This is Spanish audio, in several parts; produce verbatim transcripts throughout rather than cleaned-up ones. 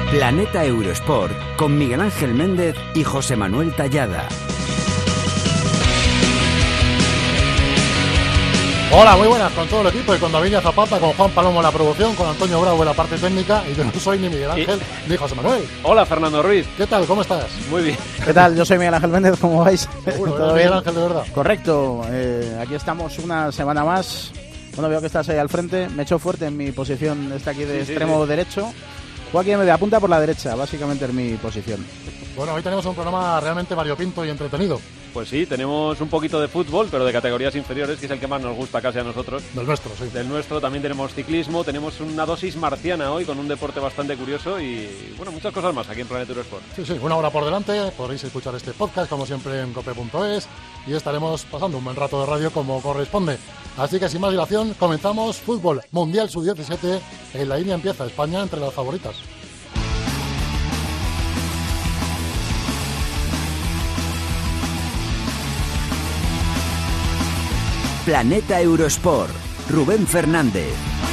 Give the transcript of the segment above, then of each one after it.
Planeta Eurosport con Miguel Ángel Méndez y José Manuel Tallada. Hola, muy buenas con todo el equipo y con David Zapata, con Juan Palomo en la producción, con Antonio Bravo en la parte técnica y yo no soy ni Miguel Ángel ¿Sí? ni José Manuel. Hola, Fernando Ruiz. ¿Qué tal? ¿Cómo estás? Muy bien. ¿Qué tal? Yo soy Miguel Ángel Méndez, ¿cómo vais? Seguro, ¿todo bien? Miguel Ángel, de verdad. Correcto, eh, aquí estamos una semana más. Bueno, veo que estás ahí al frente, me echo fuerte en mi posición, está aquí de sí, extremo sí, sí. derecho. Joaquín me de apunta por la derecha, básicamente es mi posición. Bueno, hoy tenemos un programa realmente variopinto y entretenido. Pues sí, tenemos un poquito de fútbol, pero de categorías inferiores, que es el que más nos gusta casi a nosotros. Del nuestro, sí. Del nuestro, también tenemos ciclismo, tenemos una dosis marciana hoy con un deporte bastante curioso y, bueno, muchas cosas más aquí en Planeta Eurosport. Sí, sí, una hora por delante, podréis escuchar este podcast como siempre en cope punto es y estaremos pasando un buen rato de radio como corresponde. Así que sin más dilación, comenzamos fútbol Mundial sub diecisiete, en la línea empieza España entre las favoritas. Planeta Eurosport, Rubén Fernández.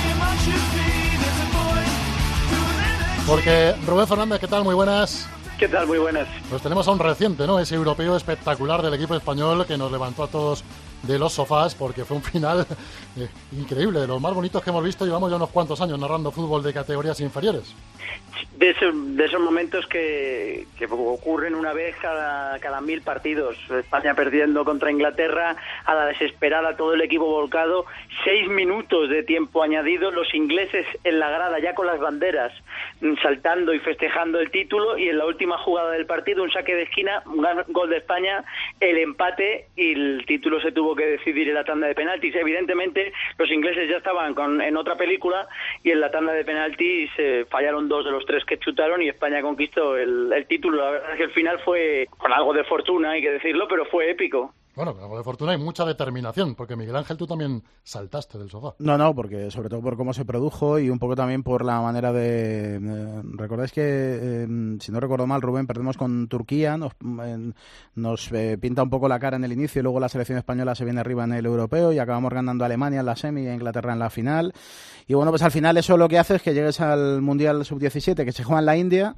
Porque Rubén Fernández, ¿qué tal? Muy buenas. ¿Qué tal? Muy buenas. Pues tenemos a un reciente, ¿no? Ese europeo espectacular del equipo español que nos levantó a todos de los sofás porque fue un final eh, increíble, de los más bonitos que hemos visto. Llevamos ya unos cuantos años narrando fútbol de categorías inferiores. De esos, de esos momentos que, que ocurren una vez cada, cada mil partidos. España perdiendo contra Inglaterra a la desesperada, todo el equipo volcado, seis minutos de tiempo añadido, los ingleses en la grada ya con las banderas saltando y festejando el título, y en la última jugada del partido un saque de esquina, un gol de España, el empate, y el título se tuvo que decidir en la tanda de penaltis. Evidentemente los ingleses ya estaban con, en otra película, y en la tanda de penaltis eh, fallaron dos de los tres que chutaron y España conquistó el, el título. La verdad es que el final fue con algo de fortuna, hay que decirlo, pero fue épico. Bueno, con algo de fortuna y mucha determinación, porque Miguel Ángel, tú también saltaste del sofá. No, no, porque sobre todo por cómo se produjo y un poco también por la manera de... Eh, Recordáis que, eh, si no recuerdo mal, Rubén, perdemos con Turquía, nos, eh, nos eh, pinta un poco la cara en el inicio y luego la selección española se viene arriba en el europeo y acabamos ganando a Alemania en la semi y a Inglaterra en la final. Y bueno, pues al final eso lo que hace es que llegues al Mundial sub diecisiete que se juega en la India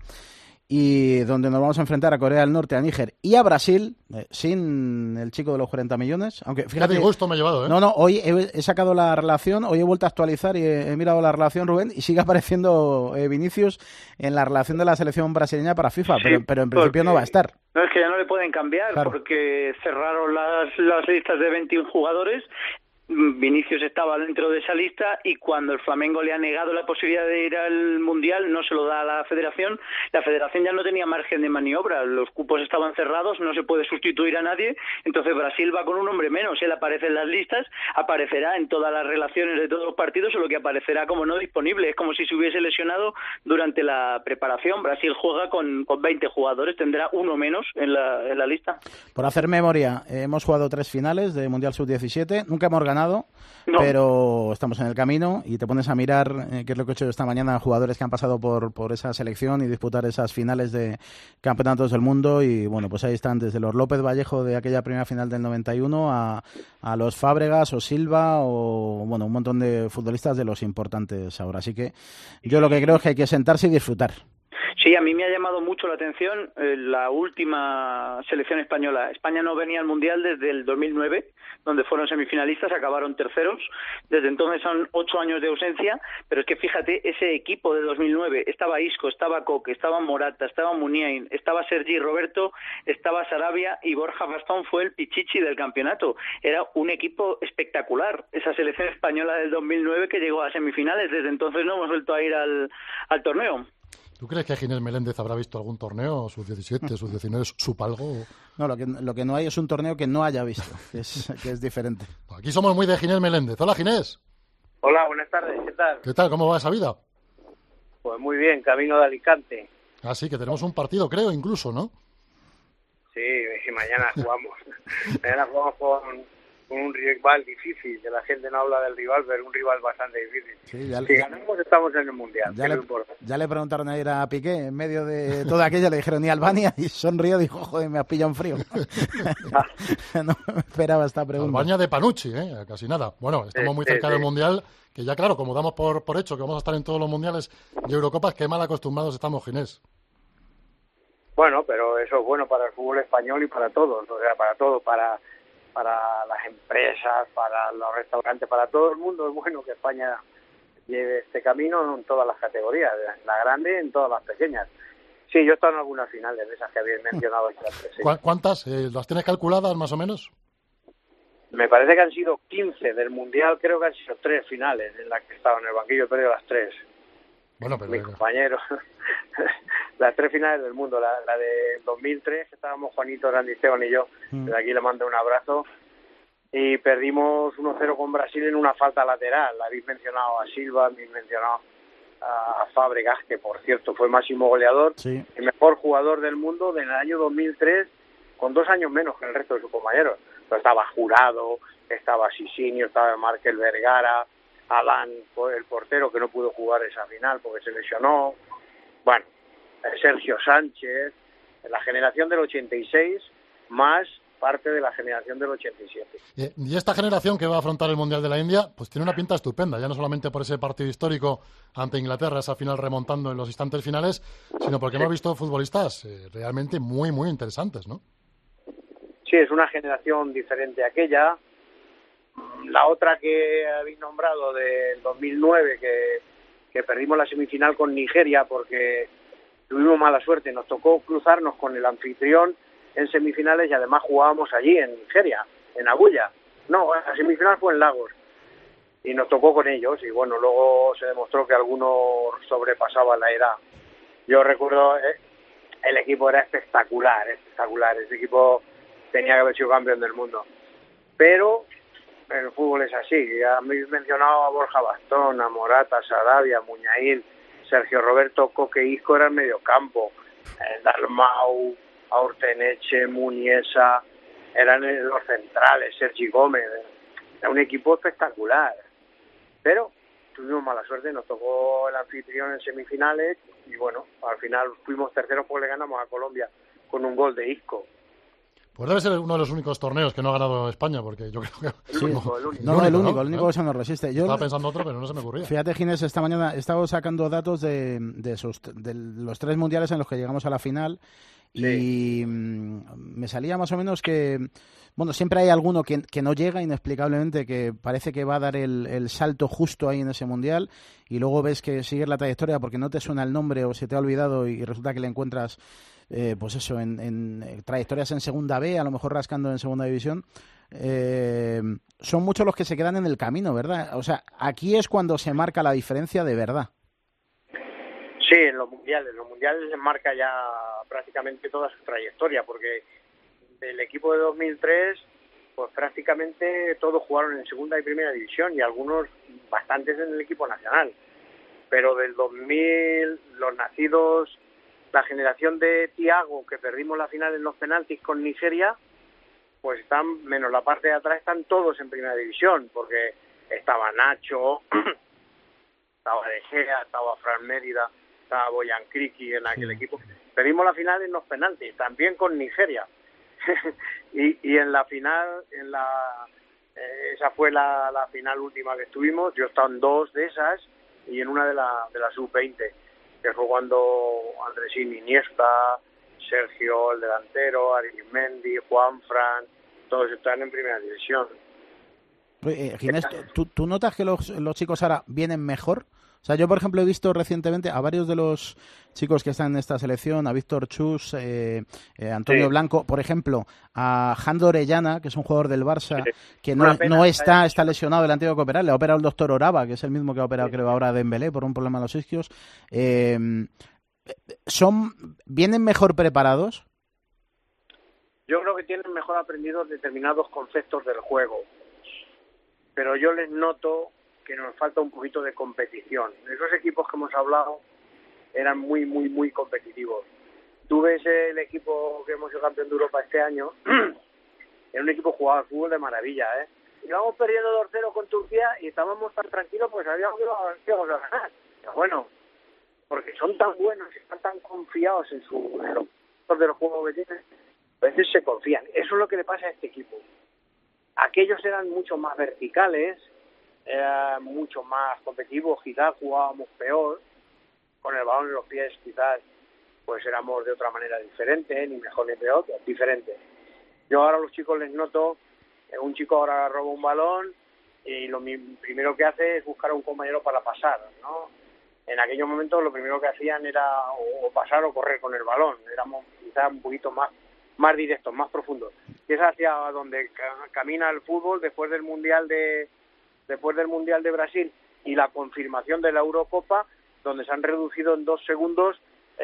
y donde nos vamos a enfrentar a Corea del Norte, a Níger y a Brasil, eh, sin el chico de los cuarenta millones. Aunque fíjate, qué gusto me he llevado, ¿eh? No, no, hoy he, he sacado la relación, hoy he vuelto a actualizar y he, he mirado la relación, Rubén, y sigue apareciendo eh, Vinicius en la relación de la selección brasileña para FIFA, sí, pero, pero en principio no va a estar. No, es que ya no le pueden cambiar, claro, porque cerraron las, las listas de veintiún jugadores. Vinicius estaba dentro de esa lista y cuando el Flamengo le ha negado la posibilidad de ir al Mundial, no se lo da a la Federación, la Federación ya no tenía margen de maniobra, los cupos estaban cerrados, no se puede sustituir a nadie, entonces Brasil va con un hombre menos, él aparece en las listas, aparecerá en todas las relaciones de todos los partidos, solo que aparecerá como no disponible, es como si se hubiese lesionado durante la preparación. Brasil juega con, con veinte jugadores, tendrá uno menos en la, en la lista. Por hacer memoria, eh, hemos jugado tres finales de Mundial sub diecisiete, nunca hemos ganado. No. Pero estamos en el camino y te pones a mirar eh, qué es lo que he hecho esta mañana, jugadores que han pasado por, por esa selección y disputar esas finales de campeonatos del mundo y bueno, pues ahí están desde los López Vallejo de aquella primera final del noventa y uno a, a los Fábregas o Silva o bueno, un montón de futbolistas de los importantes ahora, así que yo lo que creo es que hay que sentarse y disfrutar. Sí, a mí me ha llamado mucho la atención eh, la última selección española. España no venía al Mundial desde el dos mil nueve, donde fueron semifinalistas, acabaron terceros. Desde entonces son ocho años de ausencia, pero es que fíjate, ese equipo de dos mil nueve, estaba Isco, estaba Coque, estaba Morata, estaba Muniain, estaba Sergi Roberto, estaba Sarabia y Borja Bastón fue el pichichi del campeonato. Era un equipo espectacular, esa selección española del dos mil nueve que llegó a semifinales. Desde entonces no hemos vuelto a ir al, al torneo. ¿Tú crees que Ginés Meléndez habrá visto algún torneo, sub diecisiete, sub diecinueve, sup algo? No, lo que, lo que no hay es un torneo que no haya visto, que es, que es diferente. Aquí somos muy de Ginés Meléndez. Hola, Ginés. Hola, buenas tardes, ¿qué tal? ¿Qué tal? ¿Cómo va esa vida? Pues muy bien, camino de Alicante. Ah, sí, que tenemos un partido, creo, incluso, ¿no? Sí, y mañana jugamos. Mañana jugamos con, con un rival difícil, que la gente no habla del rival, pero un rival bastante difícil. Sí, ya, si ganamos, estamos en el Mundial. Ya, le, ya le preguntaron ayer a Piqué, en medio de toda aquella, le dijeron ni Albania, y sonrió, dijo, joder, me has pillado en frío. No me esperaba esta pregunta. Albania de Panucci, ¿eh? Casi nada. Bueno, estamos muy cerca sí, sí. del Mundial, que ya claro, como damos por, por hecho que vamos a estar en todos los Mundiales y Eurocopas, qué mal acostumbrados estamos, Ginés. Bueno, pero eso es bueno para el fútbol español y para todos, o sea, para todo, para... para las empresas, para los restaurantes, para todo el mundo es bueno que España lleve este camino en todas las categorías, en la grande y en todas las pequeñas. Sí, yo he estado en algunas finales de esas que habéis mencionado. Sí. ¿Cuántas? Eh, ¿Las tienes calculadas más o menos? Me parece que han sido quince del Mundial, creo que han sido tres finales en las que he estado en el banquillo, he perdido las tres. Bueno, pero... Mis compañeros, las tres finales del mundo, la, la de dos mil tres, que estábamos Juanito, Randy, Esteban y yo, mm. desde aquí le mando un abrazo, y perdimos uno cero con Brasil en una falta lateral. Habéis mencionado a Silva, habéis mencionado a Fábregas, que por cierto fue máximo goleador, sí. El mejor jugador del mundo del año dos mil tres, con dos años menos que el resto de sus compañeros. Pero estaba Jurado, estaba Sisinio, estaba Markel Vergara, Alan, el portero que no pudo jugar esa final porque se lesionó, bueno, Sergio Sánchez, la generación del ochenta y seis más parte de la generación del ochenta y siete. Y esta generación que va a afrontar el Mundial de la India, pues tiene una pinta estupenda, ya no solamente por ese partido histórico ante Inglaterra, esa final remontando en los instantes finales, sino porque sí. Hemos visto futbolistas eh, realmente muy, muy interesantes, ¿no? Sí, es una generación diferente a aquella. La otra que habéis nombrado del dos mil nueve, que, que perdimos la semifinal con Nigeria porque tuvimos mala suerte, nos tocó cruzarnos con el anfitrión en semifinales y además jugábamos allí en Nigeria, en Abuya. No, la semifinal fue en Lagos y nos tocó con ellos y bueno, luego se demostró que algunos sobrepasaban la edad. Yo recuerdo, eh, el equipo era espectacular, espectacular, ese equipo tenía que haber sido campeón del mundo. Pero el fútbol es así, ya habéis mencionado a Borja Bastón, a Morata, Sarabia, Muñain, Sergio Roberto, Coque Isco era el mediocampo, eh, Dalmau, Aurteneche, Muniesa, eran los centrales, Sergi Gómez, era un equipo espectacular. Pero tuvimos mala suerte, nos tocó el anfitrión en semifinales y bueno, al final fuimos terceros porque le ganamos a Colombia con un gol de Isco. Pues debe ser uno de los únicos torneos que no ha ganado España, porque yo creo que... El único, el único. No, no, el único, el único que se nos resiste. Yo estaba pensando otro, pero no se me ocurría. Fíjate, Ginés, esta mañana he estado sacando datos de, de, esos, de los tres mundiales en los que llegamos a la final y sí. Me salía más o menos que... Bueno, siempre hay alguno que, que no llega inexplicablemente, que parece que va a dar el, el salto justo ahí en ese mundial y luego ves que sigues la trayectoria porque no te suena el nombre o se te ha olvidado y resulta que le encuentras... Eh, pues eso, en, en trayectorias en segunda B, a lo mejor rascando en segunda división, eh, son muchos los que se quedan en el camino, ¿verdad? O sea, aquí es cuando se marca la diferencia de verdad. Sí, en los mundiales, en los mundiales se marca ya prácticamente toda su trayectoria, porque del equipo de dos mil tres, pues prácticamente todos jugaron en segunda y primera división y algunos bastantes en el equipo nacional, pero del dos mil, los nacidos... La generación de Thiago, que perdimos la final en los penaltis con Nigeria, pues están, menos la parte de atrás, están todos en primera división, porque estaba Nacho, estaba De Gea, estaba Fran Mérida, estaba Boyan Kriki en aquel sí. equipo. Perdimos la final en los penaltis, también con Nigeria. y, y en la final, en la eh, esa fue la, la final última que estuvimos, yo he estado en dos de esas y en una de la, de la sub veinte. Que fue cuando Andresín Iniesta, Sergio, el delantero, Arizmendi, Juanfran, todos están en primera división. Eh, Ginés, ¿tú, ¿tú notas que los, los chicos ahora vienen mejor? O sea, yo, por ejemplo, he visto recientemente a varios de los chicos que están en esta selección, a Víctor Chus, eh, eh, Antonio sí. Blanco, por ejemplo, a Jando Orellana, que es un jugador del Barça, sí. que no, no está, está lesionado del antiguo que operar, le ha operado el doctor Oraba, que es el mismo que ha operado, sí. creo, ahora a Dembélé por un problema en los isquios. Eh, ¿son, ¿Vienen mejor preparados? Yo creo que tienen mejor aprendidos determinados conceptos del juego, pero yo les noto que nos falta un poquito de competición. Esos equipos que hemos hablado eran muy, muy, muy competitivos. Tú ves el equipo que hemos sido campeón de Europa este año era un equipo que jugaba al fútbol de maravilla, ¿eh? Íbamos perdiendo dos cero con Turquía y estábamos tan tranquilos porque sabíamos que íbamos a ganar. Pero bueno, porque son tan buenos y están tan confiados en, su, en los de los juegos que tienen, a veces se confían. Eso es lo que le pasa a este equipo. Aquellos eran mucho más verticales, eran mucho más competitivos, quizás jugábamos peor, con el balón en los pies quizás pues éramos de otra manera diferente, ni mejor ni peor, pero diferente. Yo ahora a los chicos les noto, eh, un chico ahora roba un balón y lo mi, primero que hace es buscar a un compañero para pasar, ¿no? En aquellos momentos lo primero que hacían era o, o pasar o correr con el balón, éramos quizás un poquito más, más directos, más profundos. Y es hacia donde ca- camina el fútbol después del Mundial de después del Mundial de Brasil y la confirmación de la Eurocopa, donde se han reducido en dos segundos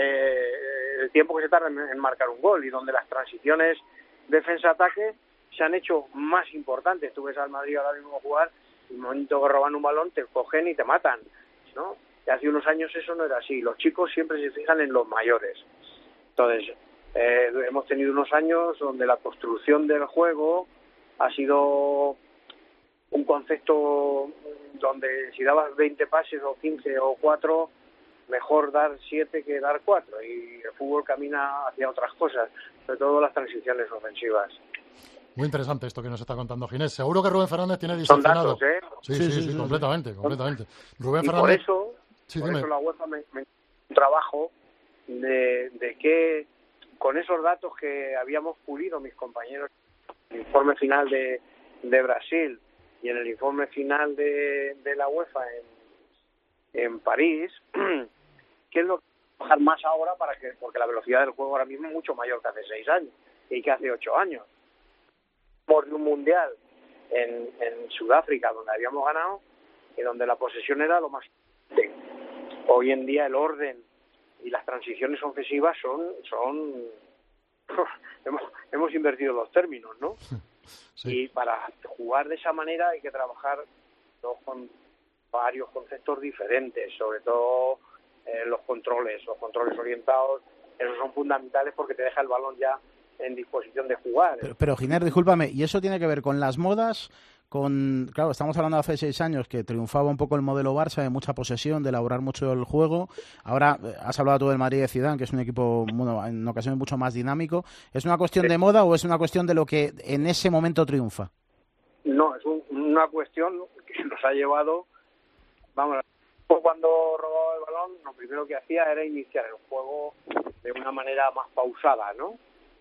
eh, el tiempo que se tarda en, en marcar un gol y donde las transiciones defensa-ataque se han hecho más importantes. Tú ves al Madrid ahora mismo jugar, y en el momento que roban un balón te cogen y te matan, ¿no? Y hace unos años eso no era así. Los chicos siempre se fijan en los mayores. Entonces, eh, hemos tenido unos años donde la construcción del juego ha sido un concepto donde si dabas veinte pases o quince o cuatro, mejor dar siete que dar cuatro, y el fútbol camina hacia otras cosas, sobre todo las transiciones ofensivas. Muy interesante esto que nos está contando Ginés. Seguro que Rubén Fernández tiene Son diseccionado. datos, ¿eh? Sí, sí, sí, sí, sí, completamente, sí. completamente. Rubén y Fernández... por eso, sí, por dime. eso la UEFA me, me un trabajo de, de que con esos datos que habíamos pulido mis compañeros en el informe final de, de Brasil y en el informe final de, de la UEFA en, en París, ¿qué es lo que trabajar más ahora para que, porque la velocidad del juego ahora mismo es mucho mayor que hace seis años y que hace ocho años. Por un mundial en, en Sudáfrica donde habíamos ganado y donde la posesión era lo más importante. Hoy en día el orden y las transiciones ofensivas son son hemos, hemos invertido los términos, ¿no? Sí. Y para jugar de esa manera hay que trabajar ¿no? con varios conceptos diferentes, sobre todo eh, los controles, los controles orientados, esos son fundamentales porque te deja el balón ya en disposición de jugar. Pero, pero Giner, discúlpame, ¿y eso tiene que ver con las modas? Con, claro, estamos hablando de hace seis años que triunfaba un poco el modelo Barça de mucha posesión, de elaborar mucho el juego. Ahora eh, has hablado tú del Madrid de Zidane, que es un equipo bueno, en ocasiones mucho más dinámico. ¿Es una cuestión de moda o es una cuestión de lo que en ese momento triunfa? No, es un, una cuestión que nos ha llevado, vamos, cuando robaba el balón, lo primero que hacía era iniciar el juego de una manera más pausada, ¿no?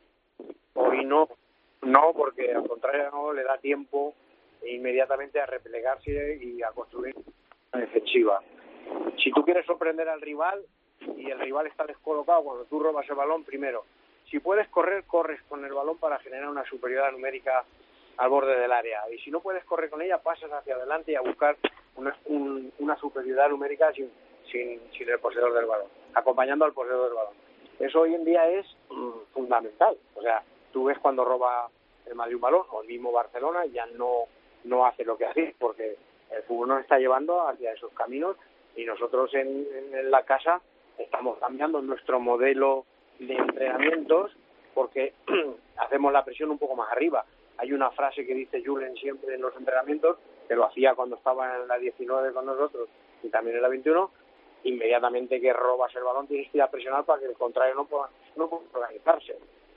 Hoy no, no, porque al contrario no le da tiempo inmediatamente a replegarse y a construir una defensiva. Si tú quieres sorprender al rival y el rival está descolocado cuando tú robas el balón, primero, si puedes correr, corres con el balón para generar una superioridad numérica al borde del área, y si no puedes correr con ella, pasas hacia adelante y a buscar una, un, una superioridad numérica sin, sin, sin el poseedor del balón, acompañando al poseedor del balón. Eso hoy en día es mm, fundamental. O sea, tú ves cuando roba el Madrid un balón, o el mismo Barcelona, ya no no hace lo que hace, porque el fútbol nos está llevando hacia esos caminos y nosotros en, en la casa estamos cambiando nuestro modelo de entrenamientos porque hacemos la presión un poco más arriba. Hay una frase que dice Julen siempre en los entrenamientos, que lo hacía cuando estaba en la diecinueve con nosotros y también en la veintiuno, inmediatamente que robas el balón tienes que ir a presionar para que el contrario no pueda, no pueda organizarse.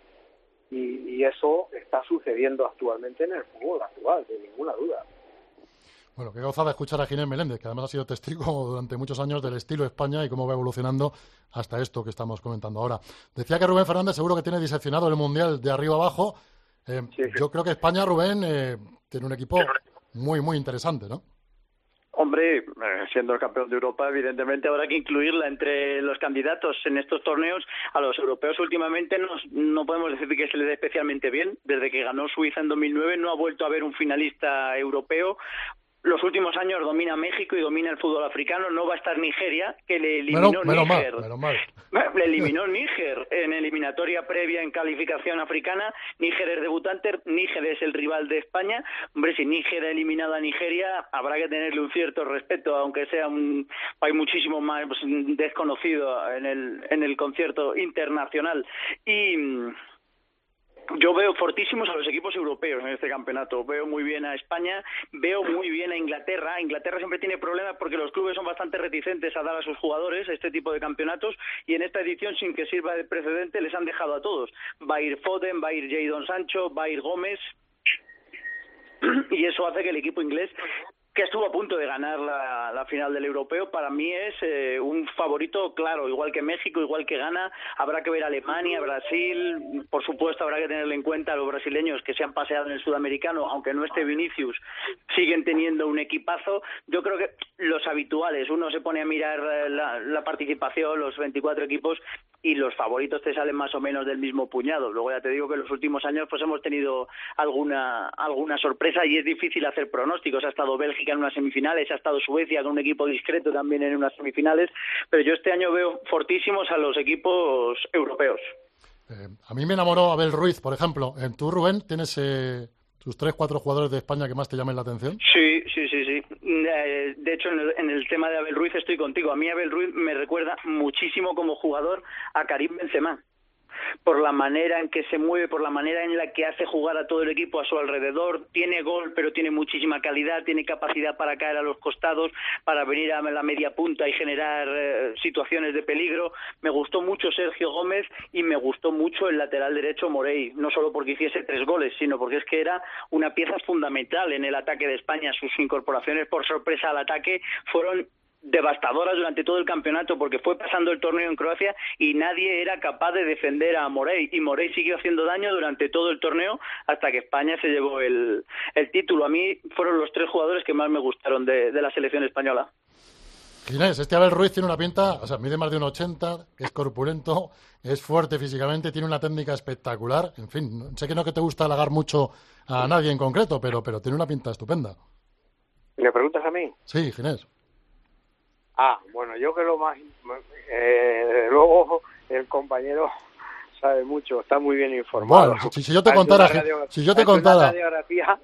Y, y eso está sucediendo actualmente en el fútbol actual, sin ninguna duda. Bueno, qué gozada escuchar a Ginés Meléndez, que además ha sido testigo durante muchos años del estilo España y cómo va evolucionando hasta esto que estamos comentando ahora. Decía que Rubén Fernández seguro que tiene diseccionado el Mundial de arriba abajo. Eh, sí, sí. Yo creo que España, Rubén, eh, tiene un equipo muy, muy interesante, ¿no? Hombre, siendo el campeón de Europa, evidentemente habrá que incluirla entre los candidatos en estos torneos. A los europeos últimamente no, no podemos decir que se le dé especialmente bien. Desde que ganó Suiza en dos mil nueve no ha vuelto a haber un finalista europeo. Los últimos años domina México y domina el fútbol africano. No va a estar Nigeria, que le eliminó menos, Níger. Menos mal, Le eliminó Níger en eliminatoria previa en calificación africana. Níger es debutante, Níger es el rival de España. Hombre, si Níger ha eliminado a Nigeria, habrá que tenerle un cierto respeto, aunque sea un país muchísimo más pues, desconocido en el, en el concierto internacional. Y... Yo veo fortísimos a los equipos europeos en este campeonato. Veo muy bien a España, veo muy bien a Inglaterra. Inglaterra siempre tiene problemas porque los clubes son bastante reticentes a dar a sus jugadores este tipo de campeonatos, y en esta edición, sin que sirva de precedente, les han dejado a todos. Va a ir Foden, va a ir Jadon Sancho, va a ir Gómez, y eso hace que el equipo inglés, que estuvo a punto de ganar la, la final del europeo, para mí es eh, un favorito claro, igual que México, igual que Ghana. Habrá que ver a Alemania, Brasil, por supuesto habrá que tenerle en cuenta a los brasileños que se han paseado en el sudamericano, aunque no esté Vinicius, siguen teniendo un equipazo. Yo creo que los habituales, uno se pone a mirar la, la participación, los veinticuatro equipos, y los favoritos te salen más o menos del mismo puñado. Luego ya te digo que en los últimos años pues hemos tenido alguna alguna sorpresa y es difícil hacer pronósticos. Ha estado Bélgica en unas semifinales, ha estado Suecia con un equipo discreto también en unas semifinales, pero yo este año veo fortísimos a los equipos europeos. Eh, a mí me enamoró Abel Ruiz, por ejemplo. ¿En tú, Rubén, tienes eh, tus tres, cuatro jugadores de España que más te llamen la atención? Sí, sí, sí, sí. Eh, de hecho, en el, en el tema de Abel Ruiz estoy contigo. A mí Abel Ruiz me recuerda muchísimo como jugador a Karim Benzema, por la manera en que se mueve, por la manera en la que hace jugar a todo el equipo a su alrededor. Tiene gol, pero tiene muchísima calidad, tiene capacidad para caer a los costados, para venir a la media punta y generar eh, situaciones de peligro. Me gustó mucho Sergio Gómez y me gustó mucho el lateral derecho Morey, no solo porque hiciese tres goles, sino porque es que era una pieza fundamental en el ataque de España. Sus incorporaciones por sorpresa al ataque fueron devastadoras durante todo el campeonato, porque fue pasando el torneo en Croacia y nadie era capaz de defender a Morey, y Morey siguió haciendo daño durante todo el torneo hasta que España se llevó el, el título. A mí fueron los tres jugadores que más me gustaron de, de la selección española. Ginés, este Abel Ruiz tiene una pinta, o sea, mide más de un ochenta, es corpulento, es fuerte físicamente, tiene una técnica espectacular. En fin, sé que no que te gusta halagar mucho a nadie en concreto, pero, pero tiene una pinta estupenda. ¿Me preguntas a mí? Sí, Ginés. Ah, bueno, yo que lo más... Eh, luego el compañero sabe mucho, está muy bien informado. Bueno, si, si yo te contara... Radio, si yo te contara... Una radiografía,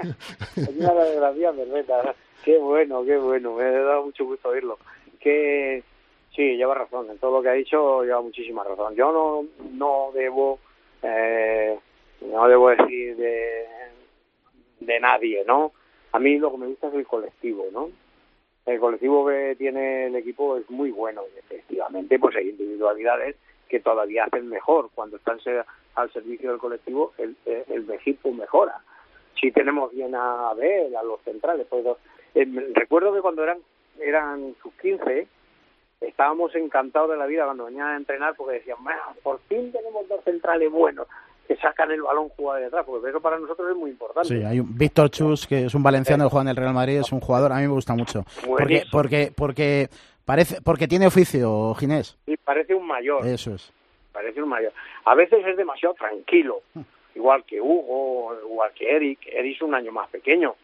una radiografía perfecta. Qué bueno, qué bueno, me ha dado mucho gusto oírlo. Que sí, lleva razón, en todo lo que ha dicho lleva muchísima razón. Yo no no debo eh, no debo decir de, de nadie, ¿no? A mí lo que me gusta es el colectivo, ¿no? El colectivo que tiene el equipo es muy bueno y efectivamente pues hay individualidades que todavía hacen mejor. Cuando están al servicio del colectivo, el, el equipo mejora. Si tenemos bien a Abel, a los centrales, pues eh, recuerdo que cuando eran eran sus quince, estábamos encantados de la vida cuando venían a entrenar, porque decían, por fin tenemos dos centrales buenos que sacan el balón jugado de atrás, porque eso para nosotros es muy importante. Sí, hay un Víctor Chus, que es un valenciano que juega en el Real Madrid, es un jugador, a mí me gusta mucho. Porque, porque, porque parece, porque tiene oficio, Ginés. Sí, parece un mayor. Eso es. Parece un mayor. A veces es demasiado tranquilo, igual que Hugo, igual que Eric. Eric es un año más pequeño,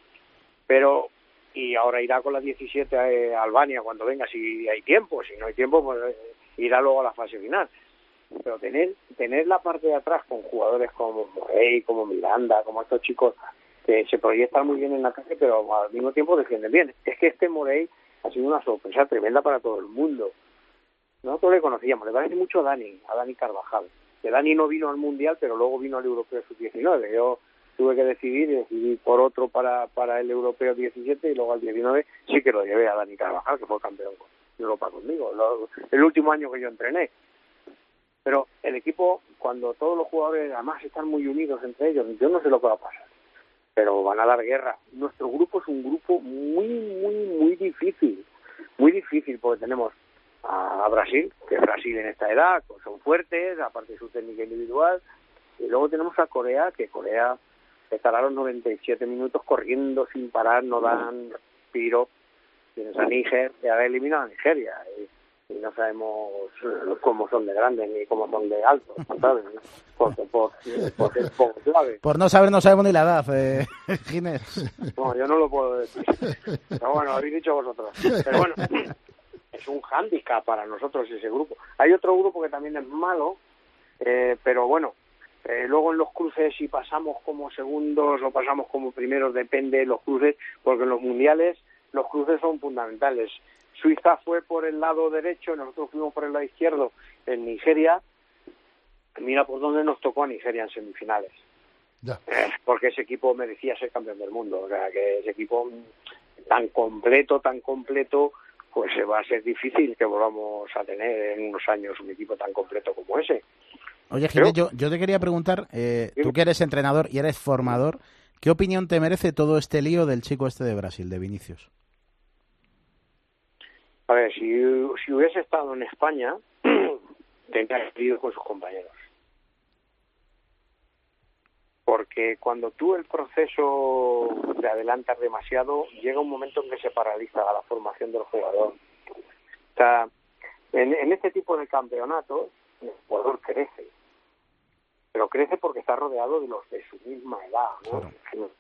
pero y ahora irá con la diecisiete a Albania cuando venga, si hay tiempo. Si no hay tiempo, pues irá luego a la fase final. Pero tener tener la parte de atrás con jugadores como Morey, como Miranda, como estos chicos que se proyectan muy bien en la calle, pero al mismo tiempo defienden bien. Es que este Morey ha sido una sorpresa tremenda para todo el mundo. Nosotros le conocíamos, le parece mucho a Dani, a Dani Carvajal. Que Dani no vino al Mundial, pero luego vino al Europeo sub diecinueve. Yo tuve que decidir y decidí por otro para para el Europeo diecisiete y luego al diecinueve sí que lo llevé a Dani Carvajal, que fue campeón de Europa conmigo, lo, el último año que yo entrené. Pero el equipo, cuando todos los jugadores además están muy unidos entre ellos, yo no sé lo que va a pasar, pero van a dar guerra. Nuestro grupo es un grupo muy, muy, muy difícil, muy difícil, porque tenemos a Brasil, que Brasil en esta edad son fuertes, aparte de su técnica individual, y luego tenemos a Corea, que Corea estará los noventa y siete minutos corriendo sin parar, no dan piro. Tienes a Níger, que ha eliminado a Nigeria, y, y no sabemos cómo son de grandes ni cómo son de altos, ¿sabes? Por, por, por, por, es poco clave. Por no saber, no sabemos ni la edad, eh, Ginés. No, yo no lo puedo decir. Pero bueno, lo habéis dicho vosotros. Pero bueno, es un hándicap para nosotros ese grupo. Hay otro grupo que también es malo, eh, pero bueno, eh, luego en los cruces si pasamos como segundos o pasamos como primeros, depende de los cruces, porque en los mundiales los cruces son fundamentales. Suiza fue por el lado derecho, nosotros fuimos por el lado izquierdo en Nigeria, mira por dónde nos tocó a Nigeria en semifinales. Ya. Eh, porque ese equipo merecía ser campeón del mundo. O sea, que ese equipo tan completo, tan completo, pues va a ser difícil que volvamos a tener en unos años un equipo tan completo como ese. Oye, Ginés, yo, yo te quería preguntar, eh, tú que eres entrenador y eres formador, ¿qué opinión te merece todo este lío del chico este de Brasil, de Vinicius? A ver, si, si hubiese estado en España, tendría que ir con sus compañeros. Porque cuando tú el proceso te adelantas demasiado, llega un momento en que se paraliza la formación del jugador. O sea, en, en este tipo de campeonatos, el jugador crece. Pero crece porque está rodeado de los de su misma edad, ¿no? Claro.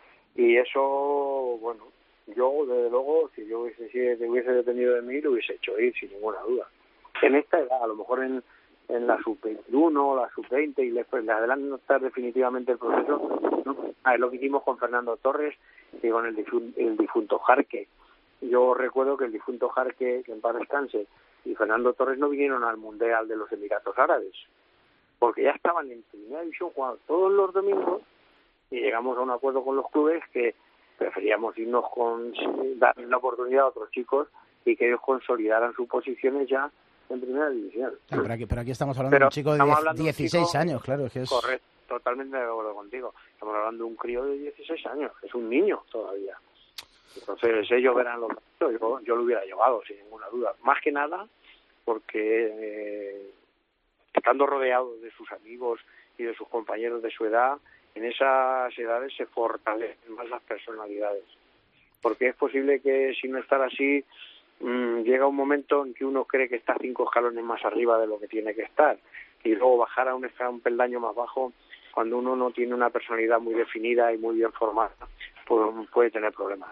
Y eso, bueno, yo, desde luego, si yo hubiese, si hubiese dependido de mí, lo hubiese hecho ir, sin ninguna duda. En esta edad, a lo mejor en... en la sub veintiuno, la sub veinte y después le adelantar definitivamente el proceso, ¿no? Ah, es lo que hicimos con Fernando Torres y con el difunto, el difunto Jarque. Yo recuerdo que el difunto Jarque, que en paz descanse, y Fernando Torres no vinieron al Mundial de los Emiratos Árabes, porque ya estaban en primera división jugando todos los domingos y llegamos a un acuerdo con los clubes que preferíamos irnos con dar la oportunidad a otros chicos y que ellos consolidaran sus posiciones ya en primera división. Sí, pero, aquí, pero aquí estamos hablando pero de un chico de dieciséis chico, años, claro. Es que es... Correcto, totalmente de acuerdo contigo. Estamos hablando de un crío de dieciséis años, es un niño todavía. Entonces ellos verán lo que yo, yo lo hubiera llevado, sin ninguna duda. Más que nada porque eh, estando rodeado de sus amigos y de sus compañeros de su edad, en esas edades se fortalecen más las personalidades. Porque es posible que si no estar así, Mm, llega un momento en que uno cree que está cinco escalones más arriba de lo que tiene que estar y luego bajar a un, un peldaño más bajo cuando uno no tiene una personalidad muy definida y muy bien formada, pues puede tener problemas.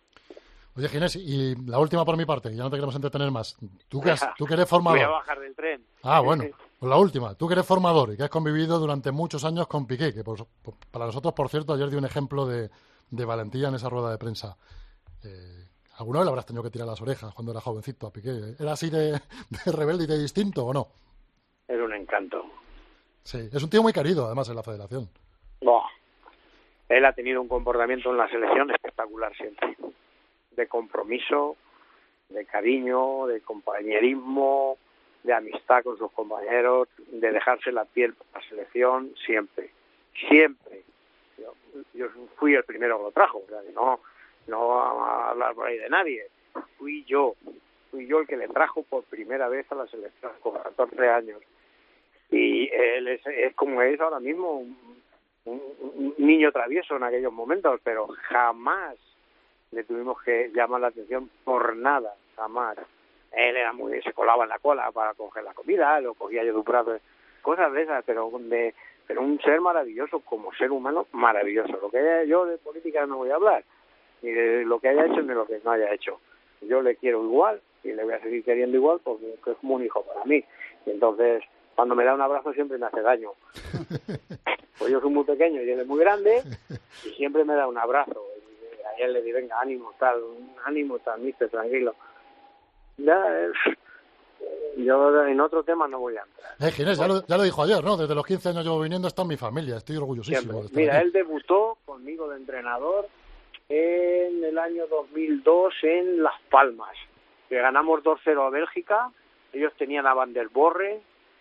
Oye, Ginés, y la última por mi parte, ya no te queremos entretener más. Tú que, has, tú que eres formador. Voy a bajar del tren. Ah, bueno, pues la última. Tú que eres formador y que has convivido durante muchos años con Piqué, que por, por, para nosotros, por cierto, ayer di un ejemplo de, de valentía en esa rueda de prensa. Eh, ¿Alguna vez le habrás tenido que tirar las orejas cuando era jovencito a Piqué? ¿Era así de, de rebelde y de distinto o no? Es un encanto. Sí, es un tío muy querido, además, en la federación. No. Él ha tenido un comportamiento en la selección espectacular siempre. De compromiso, de cariño, de compañerismo, de amistad con sus compañeros, de dejarse la piel por la selección, siempre. Siempre. Yo, yo fui el primero que lo trajo, o sea, que no... no vamos a hablar por ahí de nadie, fui yo, fui yo el que le trajo por primera vez a la selección con catorce años, y él es, es como es ahora mismo, un, un, un niño travieso en aquellos momentos, pero jamás le tuvimos que llamar la atención por nada, jamás. Él era muy, se colaba en la cola para coger la comida, lo cogía yo de un brazo, cosas de esas, pero de, pero un ser maravilloso, como ser humano maravilloso. Lo que haya, yo de política no voy a hablar, ni de lo que haya hecho ni de lo que no haya hecho. Yo le quiero igual y le voy a seguir queriendo igual porque es como un hijo para mí. Y entonces, cuando me da un abrazo siempre me hace daño. Pues yo soy muy pequeño y él es muy grande y siempre me da un abrazo. Y a él le digo, venga, ánimo, tal, ánimo, tal, mister, tranquilo. Ya, eh, yo en otro tema no voy a entrar. Eh, Ginés, ya lo, ya lo dijo ayer, ¿no? Desde los quince años llevo viniendo, está en mi familia, estoy orgullosísimo. De estar Mira, aquí. Él debutó conmigo de entrenador en el año dos mil dos en Las Palmas, que ganamos dos cero a Bélgica. Ellos tenían a Van der Borre,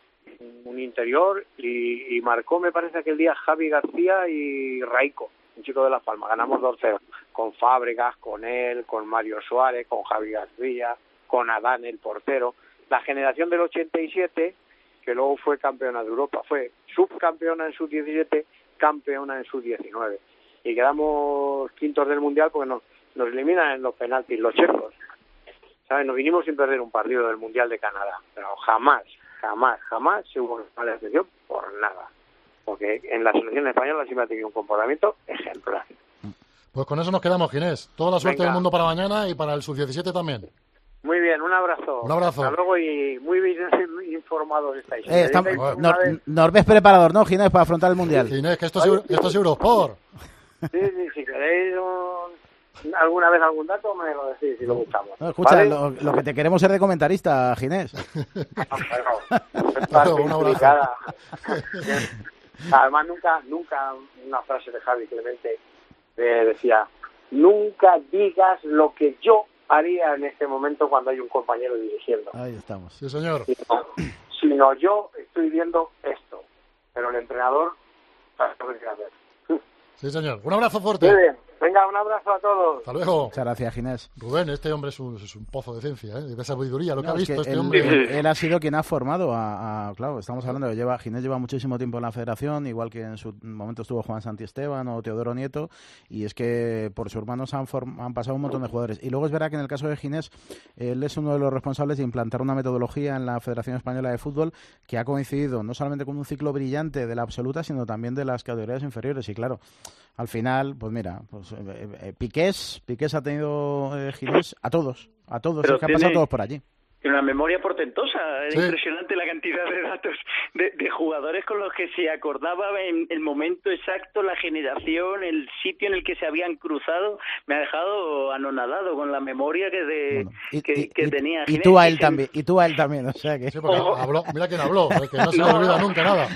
un interior, y, y marcó, me parece, aquel día Javi García y Raico, un chico de Las Palmas. Ganamos dos cero, con Fábregas, con él, con Mario Suárez, con Javi García, con Adán, el portero. La generación del ochenta y siete, que luego fue campeona de Europa, fue subcampeona en sub diecisiete, campeona en sub diecinueve. Y quedamos quintos del Mundial porque nos, nos eliminan en los penaltis los checos. ¿Sabes? Nos vinimos sin perder un partido del Mundial de Canadá. Pero jamás, jamás, jamás se hubo mala atención por nada. Porque en la selección española siempre ha tenido un comportamiento ejemplar. Pues con eso nos quedamos, Ginés. Toda la suerte Venga. del mundo para mañana y para el sub diecisiete también. Muy bien, un abrazo. Un abrazo. Hasta luego y muy bien informados estáis. Eh, estamos, Una nos, vez- nos ves preparador, ¿no, Ginés, para afrontar el Mundial? Ginés, que esto es, Euro- esto es Eurosport. Sí, sí, si queréis un, alguna vez algún dato, me lo decís y lo buscamos. No, escucha, ¿vale? lo, lo que te queremos es de comentarista, Ginés. Bueno, Un abrazo. complicada. Además, nunca, nunca una frase de Javi Clemente eh, decía, nunca digas lo que yo haría en este momento cuando hay un compañero dirigiendo. Ahí estamos. Sí, señor. Sino, sino yo estoy viendo esto, pero el entrenador sabe lo que quiere hacer. Sí, señor. Un abrazo fuerte. Muy bien. Venga, un abrazo a todos. Hasta luego. Muchas gracias, Ginés. Rubén, este hombre es un, es un pozo de ciencia, ¿eh? De sabiduría. Lo que No, ha es visto que este él, hombre. él- él ha sido quien ha formado a, a- claro, estamos hablando de lleva Ginés lleva muchísimo tiempo en la federación, igual que en su momento estuvo Juan Santiesteban o Teodoro Nieto, y es que por sus manos han, form- han pasado un montón de jugadores. Y luego es verdad que en el caso de Ginés, él es uno de los responsables de implantar una metodología en la Federación Española de Fútbol que ha coincidido no solamente con un ciclo brillante de la absoluta, sino también de las categorías inferiores. Y claro, al final, pues mira, pues eh, eh, Piqués, Piqués ha tenido eh, Ginés a todos, a todos, Pero es que han tiene- pasado todos por allí. Tiene una memoria portentosa, es Sí. impresionante la cantidad de datos de, de jugadores con los que se acordaba en el momento exacto, la generación, el sitio en el que se habían cruzado. Me ha dejado anonadado con la memoria que de Bueno, y, que, y- que y- tenía y Ginés, tú a y él se- también, y tú a él también, o sea que Sí, porque Ojo. habló, mira quién habló, ¿eh? Que no se No. le olvida nunca nada.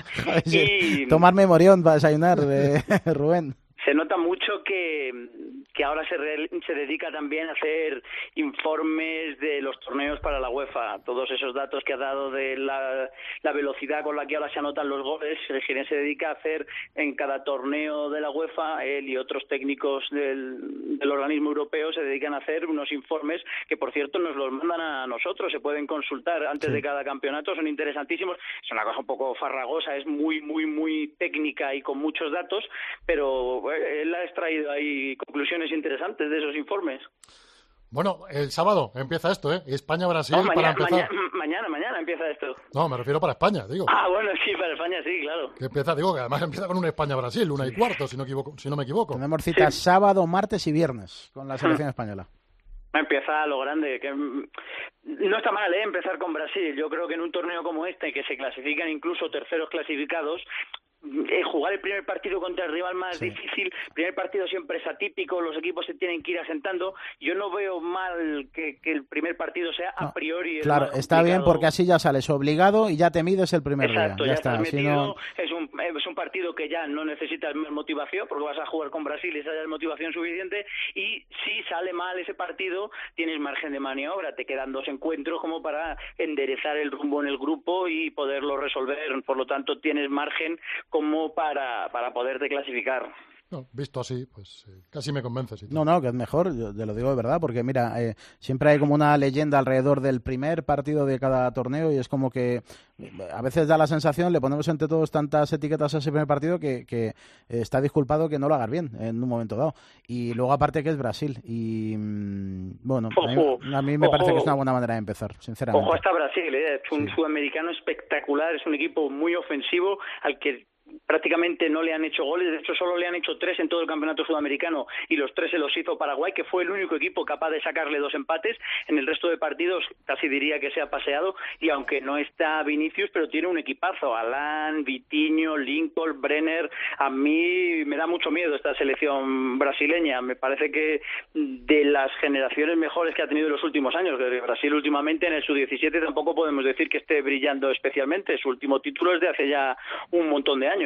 Y- tomar memorión para desayunar de Rubén. Se nota mucho que, que ahora se, re- se dedica también a hacer informes de los torneos para la UEFA. Todos esos datos que ha dado de la, la velocidad con la que ahora se anotan los goles, el Ginés se dedica a hacer en cada torneo de la UEFA, él y otros técnicos del, del organismo europeo se dedican a hacer unos informes que, por cierto, nos los mandan a nosotros, se pueden consultar antes Sí. de cada campeonato, son interesantísimos. Es una cosa un poco farragosa, es muy, muy, muy técnica y con muchos datos, pero eh, él ha extraído ahí conclusiones interesantes de esos informes. Bueno, el sábado empieza esto, ¿eh? España-Brasil No, para mañana, empezar. mañana, mañana, mañana empieza esto. No, me refiero para España, digo. Ah, bueno, sí, para España sí, claro. Que empieza, digo, que además empieza con un España-Brasil, una y cuarto, si no, equivoco, si no me equivoco. Tenemos citas sábado, martes y viernes con la selección española. Empieza a lo grande, que mm, no está mal, ¿eh? Empezar con Brasil. Yo creo que en un torneo como este, que se clasifican incluso terceros clasificados, eh, jugar el primer partido contra el rival más Sí. difícil, el primer partido siempre es atípico, los equipos se tienen que ir asentando. Yo no veo mal que, que el primer partido sea a No, priori el claro, más está bien complicado. porque así ya sales obligado y ya te mides el primer Exacto, día. ya, Ya, estás está. Si metido, no, es, un, es un partido que ya no necesitas más motivación porque vas a jugar con Brasil y esa ya es motivación suficiente, y si sale mal ese partido tienes margen de maniobra, te quedan dos encuentros como para enderezar el rumbo en el grupo y poderlo resolver, por lo tanto tienes margen como para, para poderte clasificar. No, visto así, pues eh, casi me convence. Si no, no, que es mejor, yo te lo digo de verdad, porque mira, eh, siempre hay como una leyenda alrededor del primer partido de cada torneo y es como que eh, a veces da la sensación, le ponemos entre todos tantas etiquetas a ese primer partido que, que eh, está disculpado que no lo hagas bien en un momento dado. Y luego aparte que es Brasil y mm, bueno, a mí, Ojo, a mí me parece ojo. que es una buena manera de empezar, sinceramente. Ojo hasta Brasil, ¿eh? Es un Sí. sudamericano espectacular, es un equipo muy ofensivo al que prácticamente no le han hecho goles, de hecho solo le han hecho tres en todo el campeonato sudamericano y los tres se los hizo Paraguay, que fue el único equipo capaz de sacarle dos empates. En el resto de partidos casi diría que se ha paseado, y aunque no está Vinicius, pero tiene un equipazo, Alan, Vitinho, Lincoln, Brenner. A mí me da mucho miedo esta selección brasileña, me parece que de las generaciones mejores que ha tenido en los últimos años, que Brasil últimamente en el sub diecisiete tampoco podemos decir que esté brillando especialmente, su último título es de hace ya un montón de años.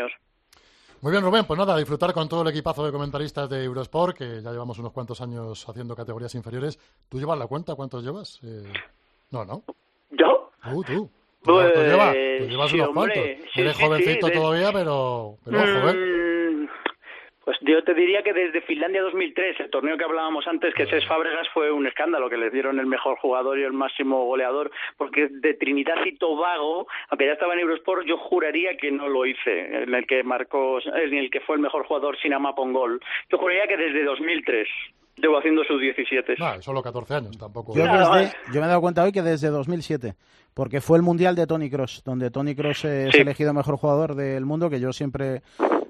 Muy bien, Rubén, pues nada, disfrutar con todo el equipazo de comentaristas de Eurosport, que ya llevamos unos cuantos años haciendo categorías inferiores. ¿Tú llevas la cuenta? ¿Cuántos llevas? Eh, no, no. ¿Yo? Tú, tú. ¿Tú Pues, cuántos llevas? Tú llevas sí, unos hombre, cuantos. sí, Eres sí, jovencito sí, de- todavía, pero, pero ojo, ¿eh? Mm, Pues yo te diría que desde Finlandia dos mil tres, el torneo que hablábamos antes, que Cesc Fábregas, fue un escándalo, que le dieron el mejor jugador y el máximo goleador, porque de Trinidad y Tobago, aunque ya estaba en Eurosport, yo juraría que no lo hice, en el que marcó, en el que fue el mejor jugador sin Amapongol. Yo juraría que desde dos mil tres llevo haciendo sus diecisiete. No, solo catorce años, tampoco. Yo, Nada desde, más. yo me he dado cuenta hoy que desde dos mil siete, porque fue el Mundial de Toni Kroos, donde Toni Kroos eh, es Sí. elegido mejor jugador del mundo, que yo siempre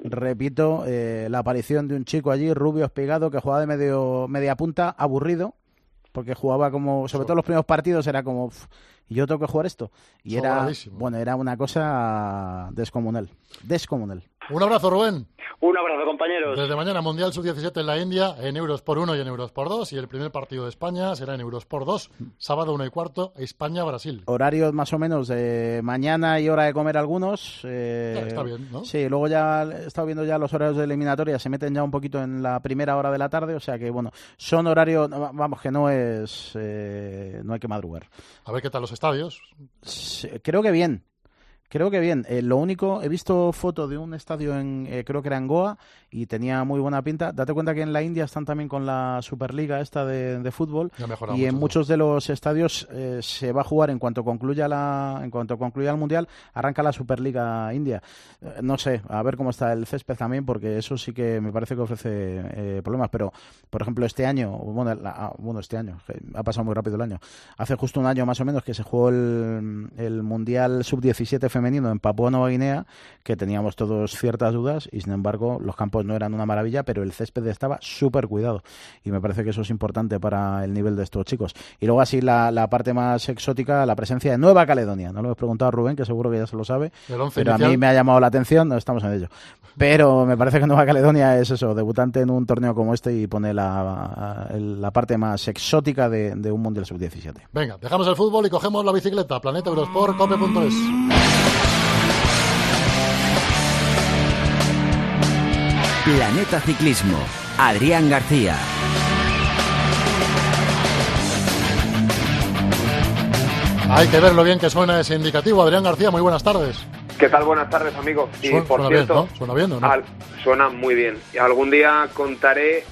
repito eh, la aparición de un chico allí, rubio, espigado, que jugaba de medio media punta, aburrido, porque jugaba como, sobre todo los primeros partidos, era como, "Uf, ¿y yo tengo que jugar esto?". Y era, Sobradísimo. bueno, era una cosa descomunal, descomunal. Un abrazo, Rubén. Un abrazo, compañeros. Desde mañana, Mundial sub diecisiete en la India, en euros por uno y en euros por dos. Y el primer partido de España será en euros por dos, sábado una y cuarto, España-Brasil. Horarios más o menos de mañana y hora de comer algunos. Eh, ya, está bien, ¿no? Sí, luego ya he estado viendo ya los horarios de eliminatoria, se meten ya un poquito en la primera hora de la tarde, o sea que, bueno, son horarios, vamos, que no es, eh, no hay que madrugar. A ver qué tal los estadios. Sí, creo que bien. Creo que bien. Eh, lo único, he visto foto de un estadio en, eh, creo que era en Goa, y tenía muy buena pinta. Date cuenta que en la India están también con la Superliga esta de, de fútbol, y en muchos de los estadios eh, se va a jugar en cuanto concluya la, en cuanto concluya el Mundial, arranca la Superliga India. Eh, no sé, a ver cómo está el césped también, porque eso sí que me parece que ofrece eh, problemas. Pero, por ejemplo, este año, bueno, la, bueno, este año, ha pasado muy rápido el año. Hace justo un año más o menos que se jugó el, el Mundial sub diecisiete femenino en Papúa Nueva Guinea, que teníamos todos ciertas dudas, y sin embargo los campos no eran una maravilla, pero el césped estaba súper cuidado, y me parece que eso es importante para el nivel de estos chicos. Y luego así la, la parte más exótica, la presencia de Nueva Caledonia. No lo he preguntado a Rubén, que seguro que ya se lo sabe, pero inicial, a mí me ha llamado la atención, no estamos en ello. Pero me parece que Nueva Caledonia es eso, debutante en un torneo como este, y pone la, la parte más exótica de, de un Mundial sub diecisiete. Venga, dejamos el fútbol y cogemos la bicicleta. Planeta Eurosport, cope punto es. Planeta Ciclismo, Adrián García. Hay que ver lo bien que suena ese indicativo. Adrián García, muy buenas tardes. ¿Qué tal? Buenas tardes, amigos. Y suena, por suena cierto, bien, ¿no? ¿Suena bien o no? Al, suena muy bien. Y algún día contaré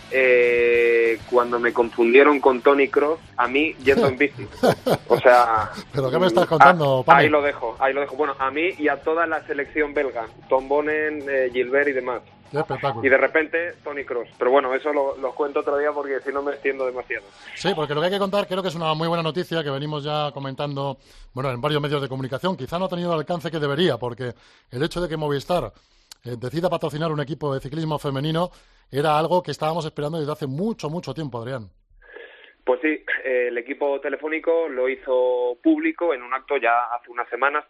eh, cuando me confundieron con Tony Cross, a mí yendo en bici. O sea... ¿Pero qué me estás contando, a, Pami? Ahí lo dejo, ahí lo dejo. Bueno, a mí y a toda la selección belga. Tom Bonen, eh, Gilbert y demás. Qué espectáculo. Y de repente, Tony Cross. Pero bueno, eso lo, lo cuento otro día porque si no me extiendo demasiado. Sí, porque lo que hay que contar creo que es una muy buena noticia que venimos ya comentando, bueno, en varios medios de comunicación. Quizá no ha tenido el alcance que debería, porque el hecho de que Movistar eh, decida patrocinar un equipo de ciclismo femenino era algo que estábamos esperando desde hace mucho, mucho tiempo, Adrián. Pues sí, eh, el equipo telefónico lo hizo público en un acto ya hace unas semanas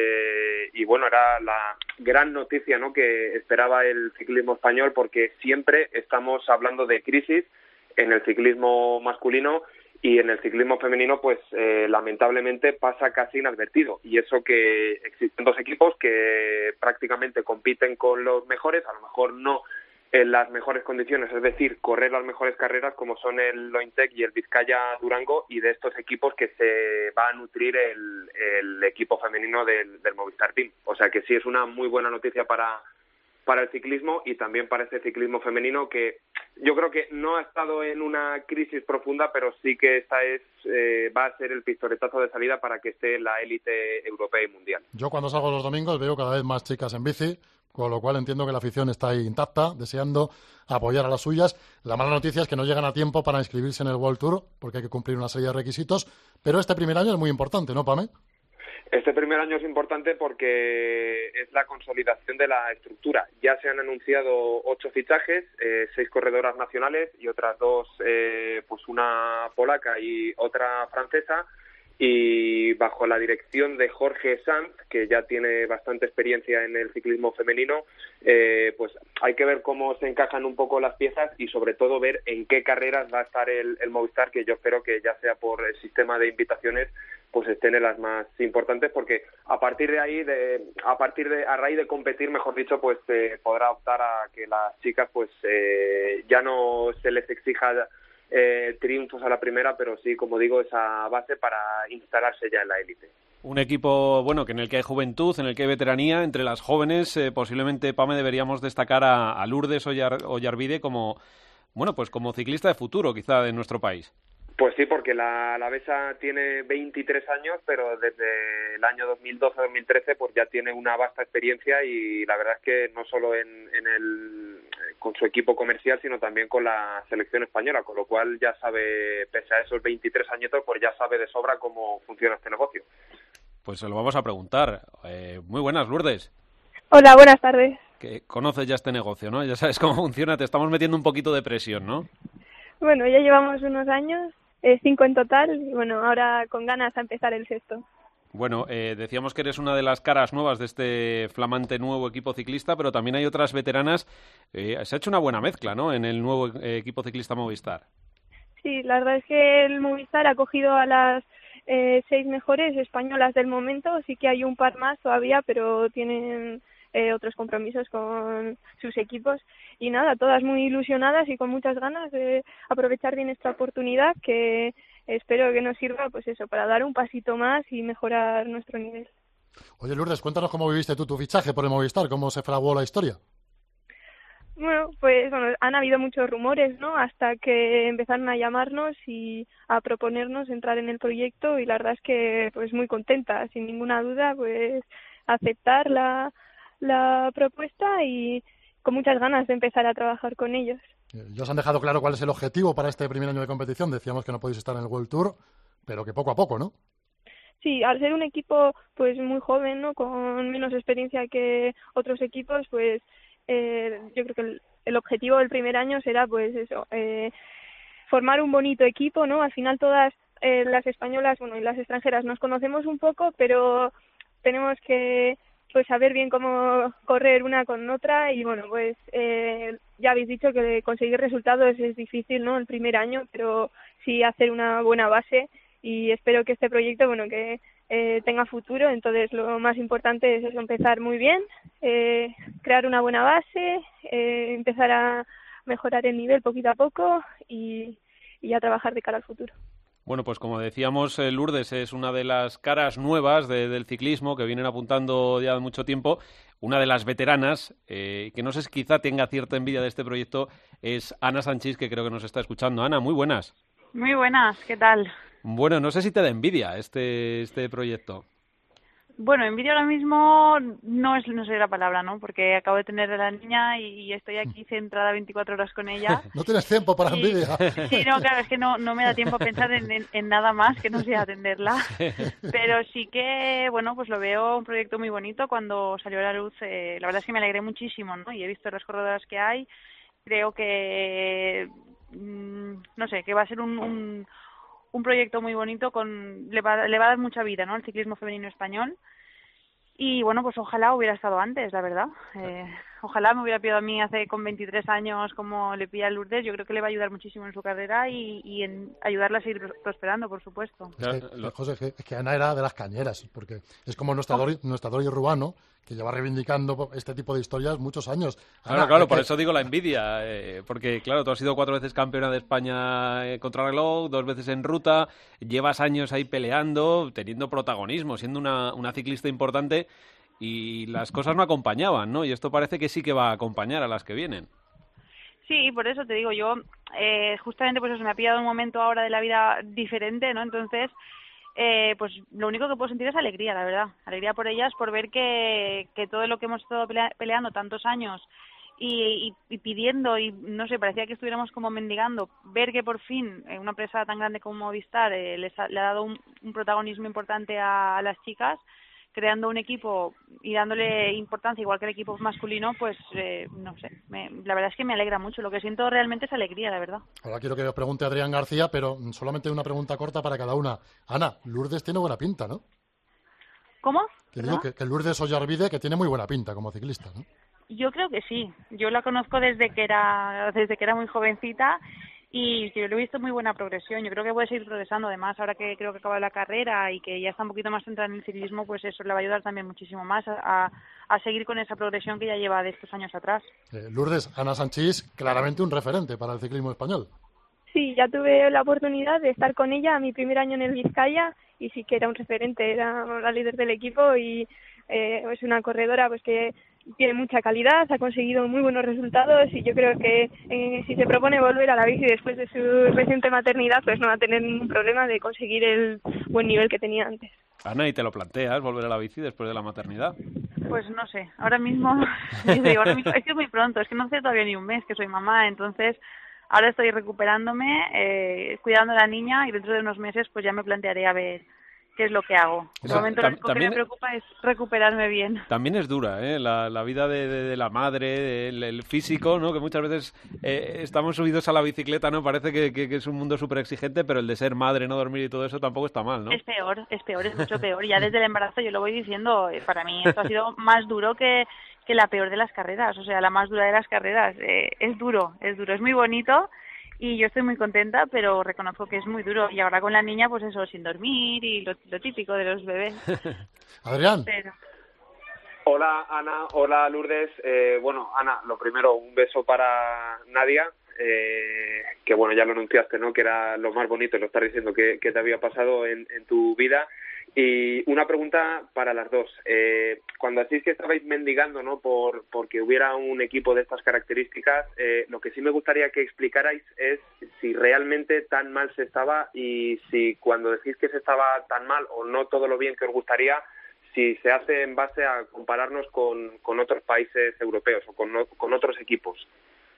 eh, y bueno, era la gran noticia, ¿no?, que esperaba el ciclismo español, porque siempre estamos hablando de crisis en el ciclismo masculino y en el ciclismo femenino pues eh, lamentablemente pasa casi inadvertido, y eso que existen dos equipos que prácticamente compiten con los mejores, a lo mejor no en las mejores condiciones, es decir, correr las mejores carreras como son el Lointec y el Vizcaya Durango, y de estos equipos que se va a nutrir el, el equipo femenino del, del Movistar Team. O sea que sí es una muy buena noticia para, para el ciclismo y también para este ciclismo femenino, que yo creo que no ha estado en una crisis profunda, pero sí que esta es eh, va a ser el pistoletazo de salida para que esté en la élite europea y mundial. Yo cuando salgo los domingos veo cada vez más chicas en bici, con lo cual entiendo que la afición está ahí intacta, deseando apoyar a las suyas. La mala noticia es que no llegan a tiempo para inscribirse en el World Tour, porque hay que cumplir una serie de requisitos, pero este primer año es muy importante, ¿no, Pame? Este primer año es importante porque es la consolidación de la estructura. Ya se han anunciado ocho fichajes, eh, seis corredoras nacionales y otras dos, eh, pues una polaca y otra francesa, y bajo la dirección de Jorge Sanz, que ya tiene bastante experiencia en el ciclismo femenino, eh, pues hay que ver cómo se encajan un poco las piezas y sobre todo ver en qué carreras va a estar el, el Movistar, que yo espero que ya sea por el sistema de invitaciones pues estén en las más importantes, porque a partir de ahí, de, a partir de a raíz de competir, mejor dicho, pues se eh, podrá optar a que las chicas pues eh, ya no se les exija Eh, triunfos a la primera, pero sí, como digo, esa base para instalarse ya en la élite. Un equipo, bueno, que en el que hay juventud, en el que hay veteranía. Entre las jóvenes, eh, posiblemente, Pame, deberíamos destacar a, a Lourdes Ollar, Ollarvide como, bueno, pues como ciclista de futuro, quizá, de nuestro país. Pues sí, porque la, la Besa tiene veintitrés años, pero desde el año dos mil doce dos mil trece pues ya tiene una vasta experiencia, y la verdad es que no solo en, en el con su equipo comercial, sino también con la selección española, con lo cual ya sabe, pese a esos veintitrés añitos, pues ya sabe de sobra cómo funciona este negocio. Pues se lo vamos a preguntar. Eh, muy buenas, Lourdes. Hola, buenas tardes. Que conoces ya este negocio, ¿no? Ya sabes cómo funciona, te estamos metiendo un poquito de presión, ¿no? Bueno, ya llevamos unos años, eh, cinco en total, y bueno, ahora con ganas a empezar el sexto. Bueno, eh, decíamos que eres una de las caras nuevas de este flamante nuevo equipo ciclista, pero también hay otras veteranas. Eh, se ha hecho una buena mezcla, ¿no?, en el nuevo eh, equipo ciclista Movistar. Sí, la verdad es que el Movistar ha cogido a las eh, seis mejores españolas del momento. Sí que hay un par más todavía, pero tienen eh, otros compromisos con sus equipos. Y nada, todas muy ilusionadas y con muchas ganas de aprovechar bien esta oportunidad, que espero que nos sirva, pues eso, para dar un pasito más y mejorar nuestro nivel. Oye, Lourdes, cuéntanos cómo viviste tú tu fichaje por el Movistar, cómo se fraguó la historia. Bueno, pues bueno, han habido muchos rumores, ¿no?, hasta que empezaron a llamarnos y a proponernos entrar en el proyecto, y la verdad es que pues muy contenta, sin ninguna duda, pues aceptar la, la propuesta y con muchas ganas de empezar a trabajar con ellos. Ya os han dejado claro cuál es el objetivo para este primer año de competición. Decíamos que no podéis estar en el World Tour, pero que poco a poco, ¿no? Sí, al ser un equipo pues muy joven, ¿no?, con menos experiencia que otros equipos, pues eh, yo creo que el, el objetivo del primer año será pues eso, eh, formar un bonito equipo, ¿no? Al final todas eh, las españolas, bueno, y las extranjeras nos conocemos un poco, pero tenemos que pues saber bien cómo correr una con otra, y bueno, pues eh, ya habéis dicho que conseguir resultados es difícil, ¿no?, el primer año, pero sí hacer una buena base, y espero que este proyecto, bueno, que eh, tenga futuro. Entonces lo más importante es eso, empezar muy bien, eh, crear una buena base, eh, empezar a mejorar el nivel poquito a poco y, y a trabajar de cara al futuro. Bueno, pues como decíamos, eh, Lourdes es una de las caras nuevas de, del ciclismo que vienen apuntando ya de mucho tiempo. Una de las veteranas, eh, que no sé si quizá tenga cierta envidia de este proyecto, es Ana Sanchís, que creo que nos está escuchando. Ana, muy buenas. Muy buenas, ¿qué tal? Bueno, no sé si te da envidia este, este proyecto. Bueno, envidia ahora mismo no es no sé la palabra, ¿no? Porque acabo de tener a la niña y, y estoy aquí centrada veinticuatro horas con ella. No tienes tiempo para y, envidia. Sí, no, claro, es que no, no me da tiempo a pensar en, en, en nada más que no sea atenderla. Pero sí que, bueno, pues lo veo un proyecto muy bonito. Cuando salió a la luz, eh, la verdad es que me alegré muchísimo, ¿no? Y he visto las corredoras que hay. Creo que, mmm, no sé, que va a ser un... un un proyecto muy bonito, con le va, le va a dar mucha vida, ¿no?, al ciclismo femenino español. Y bueno, pues ojalá hubiera estado antes, la verdad. Eh, ojalá me hubiera pillado a mí hace con veintitrés años como le pilla a Lourdes. Yo creo que le va a ayudar muchísimo en su carrera y, y en ayudarla a seguir prosperando, por supuesto. Es que, José, es que, es que Ana era de las cañeras, porque es como nuestra Dori, nuestra Dori Rubano, que lleva reivindicando este tipo de historias muchos años. Ana, claro, claro, por que... eso digo la envidia, eh, porque claro, tú has sido cuatro veces campeona de España eh, contrarreloj, dos veces en ruta, llevas años ahí peleando, teniendo protagonismo, siendo una, una ciclista importante, y las cosas no acompañaban, ¿no? Y esto parece que sí que va a acompañar a las que vienen. Sí, por eso te digo, yo eh, justamente pues eso, me ha pillado un momento ahora de la vida diferente, ¿no? Entonces, eh, pues lo único que puedo sentir es alegría, la verdad. Alegría por ellas, por ver que, que todo lo que hemos estado pelea, peleando tantos años y, y, y pidiendo, y no sé, parecía que estuviéramos como mendigando, ver que por fin eh, una empresa tan grande como Movistar eh, les ha, le ha dado un, un protagonismo importante a, a las chicas, creando un equipo y dándole importancia igual que el equipo masculino, pues eh, no sé, me, la verdad es que me alegra mucho. Lo que siento realmente es alegría, la verdad. Ahora quiero que os pregunte Adrián García, pero solamente una pregunta corta para cada una. Ana, Lourdes tiene buena pinta, ¿no? ¿Cómo? Que digo que, que Lourdes Ollarvide, que tiene muy buena pinta como ciclista, ¿no? Yo creo que sí. Yo la conozco desde que era desde que era muy jovencita. Y yo lo he visto muy buena progresión. Yo creo que puede seguir progresando. Además, ahora que creo que acaba la carrera y que ya está un poquito más centrada en el ciclismo, pues eso le va a ayudar también muchísimo más a, a seguir con esa progresión que ya lleva de estos años atrás. Eh, Lourdes, Ana Sanchís, claramente un referente para el ciclismo español. Sí, ya tuve la oportunidad de estar con ella mi primer año en el Vizcaya y sí que era un referente, era la líder del equipo y eh, es una corredora pues que tiene mucha calidad, ha conseguido muy buenos resultados y yo creo que eh, si se propone volver a la bici después de su reciente maternidad, pues no va a tener ningún problema de conseguir el buen nivel que tenía antes. Ana, ¿y te lo planteas, volver a la bici después de la maternidad? Pues no sé, ahora mismo, yo digo, ahora mismo es que es muy pronto, es que no hace todavía ni un mes que soy mamá, entonces ahora estoy recuperándome, eh, cuidando a la niña y dentro de unos meses pues ya me plantearé a ver qué es lo que hago. De Eso, momento tam- lo único también- que me preocupa es recuperarme bien. También es dura, ¿eh? La, la vida de, de- de la madre, el, el físico, ¿no? Que muchas veces eh, estamos subidos a la bicicleta, ¿no? Parece que, que- que es un mundo súper exigente, pero el de ser madre, no dormir y todo eso tampoco está mal, ¿no? Es peor, es peor, es mucho peor. Ya desde el embarazo yo lo voy diciendo, eh, para mí esto ha sido más duro que, que la peor de las carreras, o sea, la más dura de las carreras. Eh, es duro, es duro, es muy bonito y yo estoy muy contenta, pero reconozco que es muy duro. Y ahora con la niña, pues eso, sin dormir y lo, lo típico de los bebés. Adrián. Pero... Hola Ana, hola Lourdes. Eh, bueno, Ana, lo primero, un beso para Nadia, eh, que bueno, ya lo anunciaste, ¿no? Que era lo más bonito, lo estás diciendo, que, que te había pasado en, en tu vida. Y una pregunta para las dos. Eh, cuando decís que estabais mendigando, ¿no? Por porque hubiera un equipo de estas características, eh, lo que sí me gustaría que explicarais es si realmente tan mal se estaba y si cuando decís que se estaba tan mal o no todo lo bien que os gustaría, si se hace en base a compararnos con, con otros países europeos o con, con otros equipos.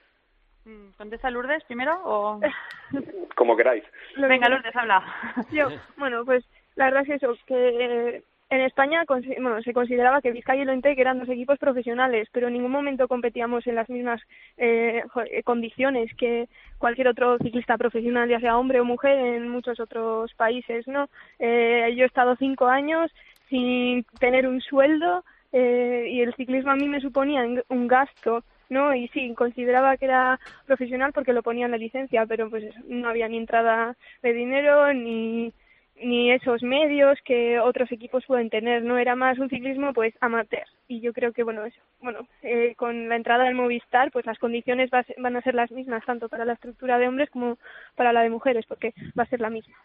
¿Contesta Lourdes primero o...? Como queráis. Venga, Lourdes, habla. Yo, bueno, pues la verdad es eso, que eh, en España consi- bueno, se consideraba que Vizcaya y Lointec eran dos equipos profesionales, pero en ningún momento competíamos en las mismas eh, jo- eh, condiciones que cualquier otro ciclista profesional, ya sea hombre o mujer, en muchos otros países, ¿no? Eh, yo he estado cinco años sin tener un sueldo eh, y el ciclismo a mí me suponía en- un gasto, ¿no? Y sí, consideraba que era profesional porque lo ponía en la licencia, pero pues no había ni entrada de dinero ni ni esos medios que otros equipos pueden tener, no era más un ciclismo pues amateur. Y yo creo que bueno eso, bueno eh, con la entrada del Movistar pues las condiciones va a ser- van a ser las mismas tanto para la estructura de hombres como para la de mujeres, porque va a ser la misma.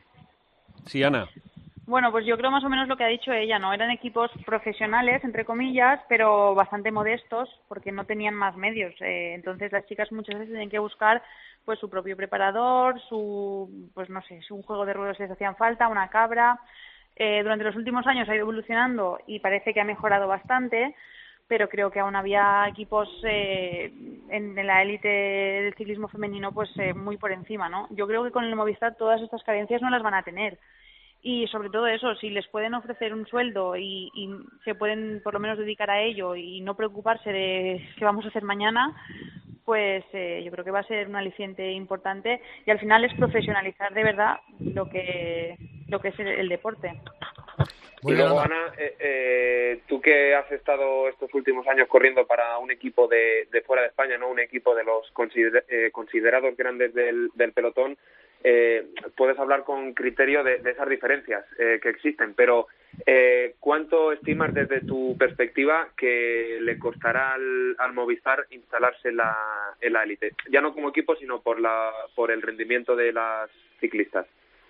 Sí, Ana. Bueno, pues yo creo más o menos lo que ha dicho ella, ¿no? Eran equipos profesionales, entre comillas, pero bastante modestos porque no tenían más medios. Eh, entonces las chicas muchas veces tienen que buscar pues su propio preparador, su, pues no sé, si un juego de ruedas les hacían falta, una cabra. Eh, durante los últimos años ha ido evolucionando y parece que ha mejorado bastante, pero creo que aún había equipos eh, en, en la élite del ciclismo femenino pues eh, muy por encima, ¿no? Yo creo que con el Movistar todas estas carencias no las van a tener. Y sobre todo eso, si les pueden ofrecer un sueldo y, y se pueden por lo menos dedicar a ello y no preocuparse de qué vamos a hacer mañana, pues eh, yo creo que va a ser un aliciente importante y al final es profesionalizar de verdad lo que lo que es el, el deporte. Y luego, Ana, eh, eh, tú que has estado estos últimos años corriendo para un equipo de, de fuera de España, no un equipo de los consider, eh, considerados grandes del, del pelotón, eh, puedes hablar con criterio de, de esas diferencias eh, que existen, pero eh, ¿cuánto estimas desde tu perspectiva que le costará al, al Movistar instalarse en la en la élite? Ya no como equipo, sino por la por el rendimiento de las ciclistas.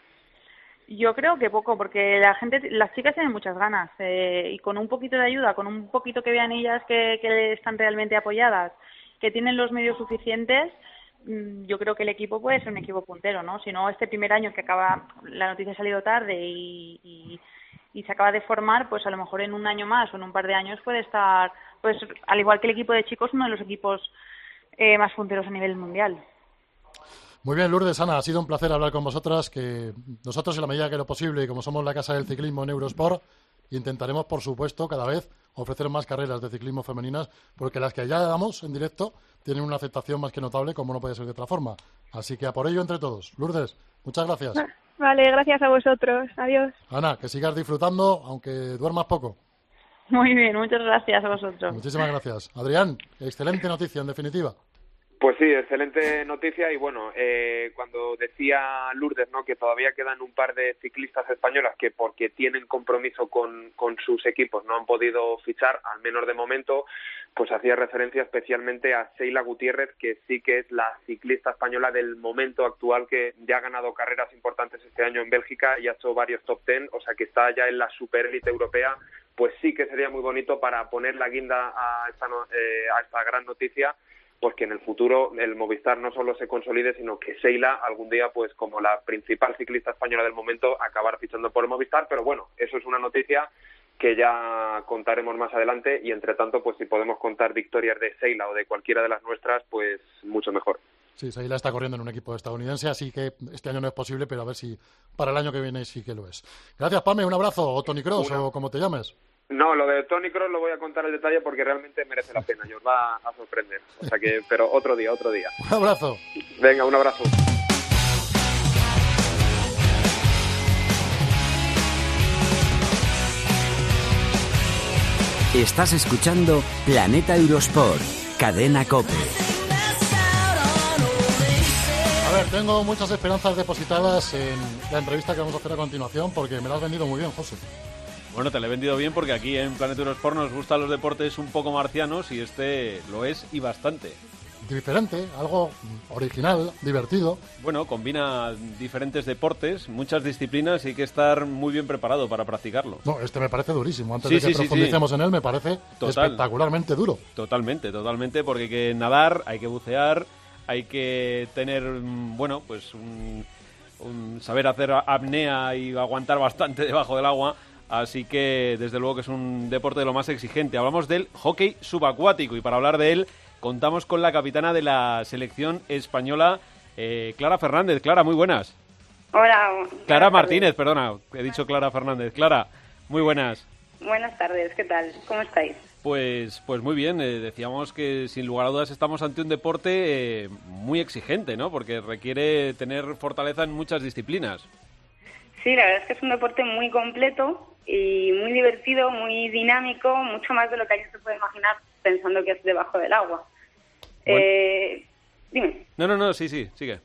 Yo creo que poco, porque la gente, las chicas tienen muchas ganas eh, y con un poquito de ayuda, con un poquito que vean ellas que, que están realmente apoyadas, que tienen los medios suficientes, yo creo que el equipo puede ser un equipo puntero, ¿no? Si no, este primer año que acaba, la noticia ha salido tarde y, y, y se acaba de formar, pues a lo mejor en un año más o en un par de años puede estar, pues al igual que el equipo de chicos, uno de los equipos eh, más punteros a nivel mundial. Muy bien, Lourdes, Ana, ha sido un placer hablar con vosotras, que nosotros en la medida que lo posible, y como somos la Casa del Ciclismo en Eurosport, intentaremos, por supuesto, cada vez ofrecer más carreras de ciclismo femeninas, porque las que ya damos en directo tienen una aceptación más que notable, como no puede ser de otra forma. Así que a por ello entre todos. Lourdes, muchas gracias. Vale, gracias a vosotros. Adiós. Ana, que sigas disfrutando, aunque duermas poco. Muy bien, muchas gracias a vosotros. Muchísimas gracias. Adrián, excelente noticia, en definitiva. Pues sí, excelente noticia y bueno, eh, cuando decía Lourdes, ¿no?, que todavía quedan un par de ciclistas españolas que porque tienen compromiso con, con sus equipos no han podido fichar, al menos de momento, pues hacía referencia especialmente a Sheila Gutiérrez, que sí que es la ciclista española del momento actual, que ya ha ganado carreras importantes este año en Bélgica y ha hecho varios top ten, o sea que está ya en la superélite europea. Pues sí que sería muy bonito para poner la guinda a esta, eh, a esta gran noticia, pues que en el futuro el Movistar no solo se consolide, sino que Sheila algún día, pues como la principal ciclista española del momento, acabar fichando por el Movistar. Pero bueno, eso es una noticia que ya contaremos más adelante y entre tanto, pues si podemos contar victorias de Sheila o de cualquiera de las nuestras, pues mucho mejor. Sí, Saila está corriendo en un equipo estadounidense, así que este año no es posible, pero a ver si para el año que viene sí que lo es. Gracias, Pame, un abrazo, o Tony Cross, o como te llames. No, lo de Tony Cross lo voy a contar el detalle porque realmente merece la pena y os va a sorprender. O sea que, pero otro día, otro día. Un abrazo. Venga, un abrazo. Estás escuchando Planeta Eurosport, cadena COPE. A ver, tengo muchas esperanzas depositadas en la entrevista que vamos a hacer a continuación porque me la has vendido muy bien, José. Bueno, te lo he vendido bien porque aquí en Planeta Eurosport nos gustan los deportes un poco marcianos y este lo es y bastante. Diferente, algo original, divertido. Bueno, combina diferentes deportes, muchas disciplinas y hay que estar muy bien preparado para practicarlo. No, este me parece durísimo. Antes sí, de que sí, profundicemos sí, sí. en él, me parece Total. espectacularmente duro. Totalmente, totalmente, porque hay que nadar, hay que bucear, hay que tener, bueno, pues un, un saber hacer apnea y aguantar bastante debajo del agua. Así que, desde luego que es un deporte de lo más exigente. Hablamos del hockey subacuático y para hablar de él contamos con la capitana de la selección española, eh, Clara Fernández. Clara, muy buenas. Hola. Clara Martínez, perdona, he dicho Clara Fernández. Clara, muy buenas. Buenas tardes, ¿qué tal? ¿Cómo estáis? Pues, pues muy bien, eh, decíamos que sin lugar a dudas estamos ante un deporte eh, muy exigente, ¿no? Porque requiere tener fortaleza en muchas disciplinas. Sí, la verdad es que es un deporte muy completo y muy divertido, muy dinámico, mucho más de lo que alguien se puede imaginar pensando que es debajo del agua. Bueno. Eh, dime. No, no, no, sí, sí, sigue.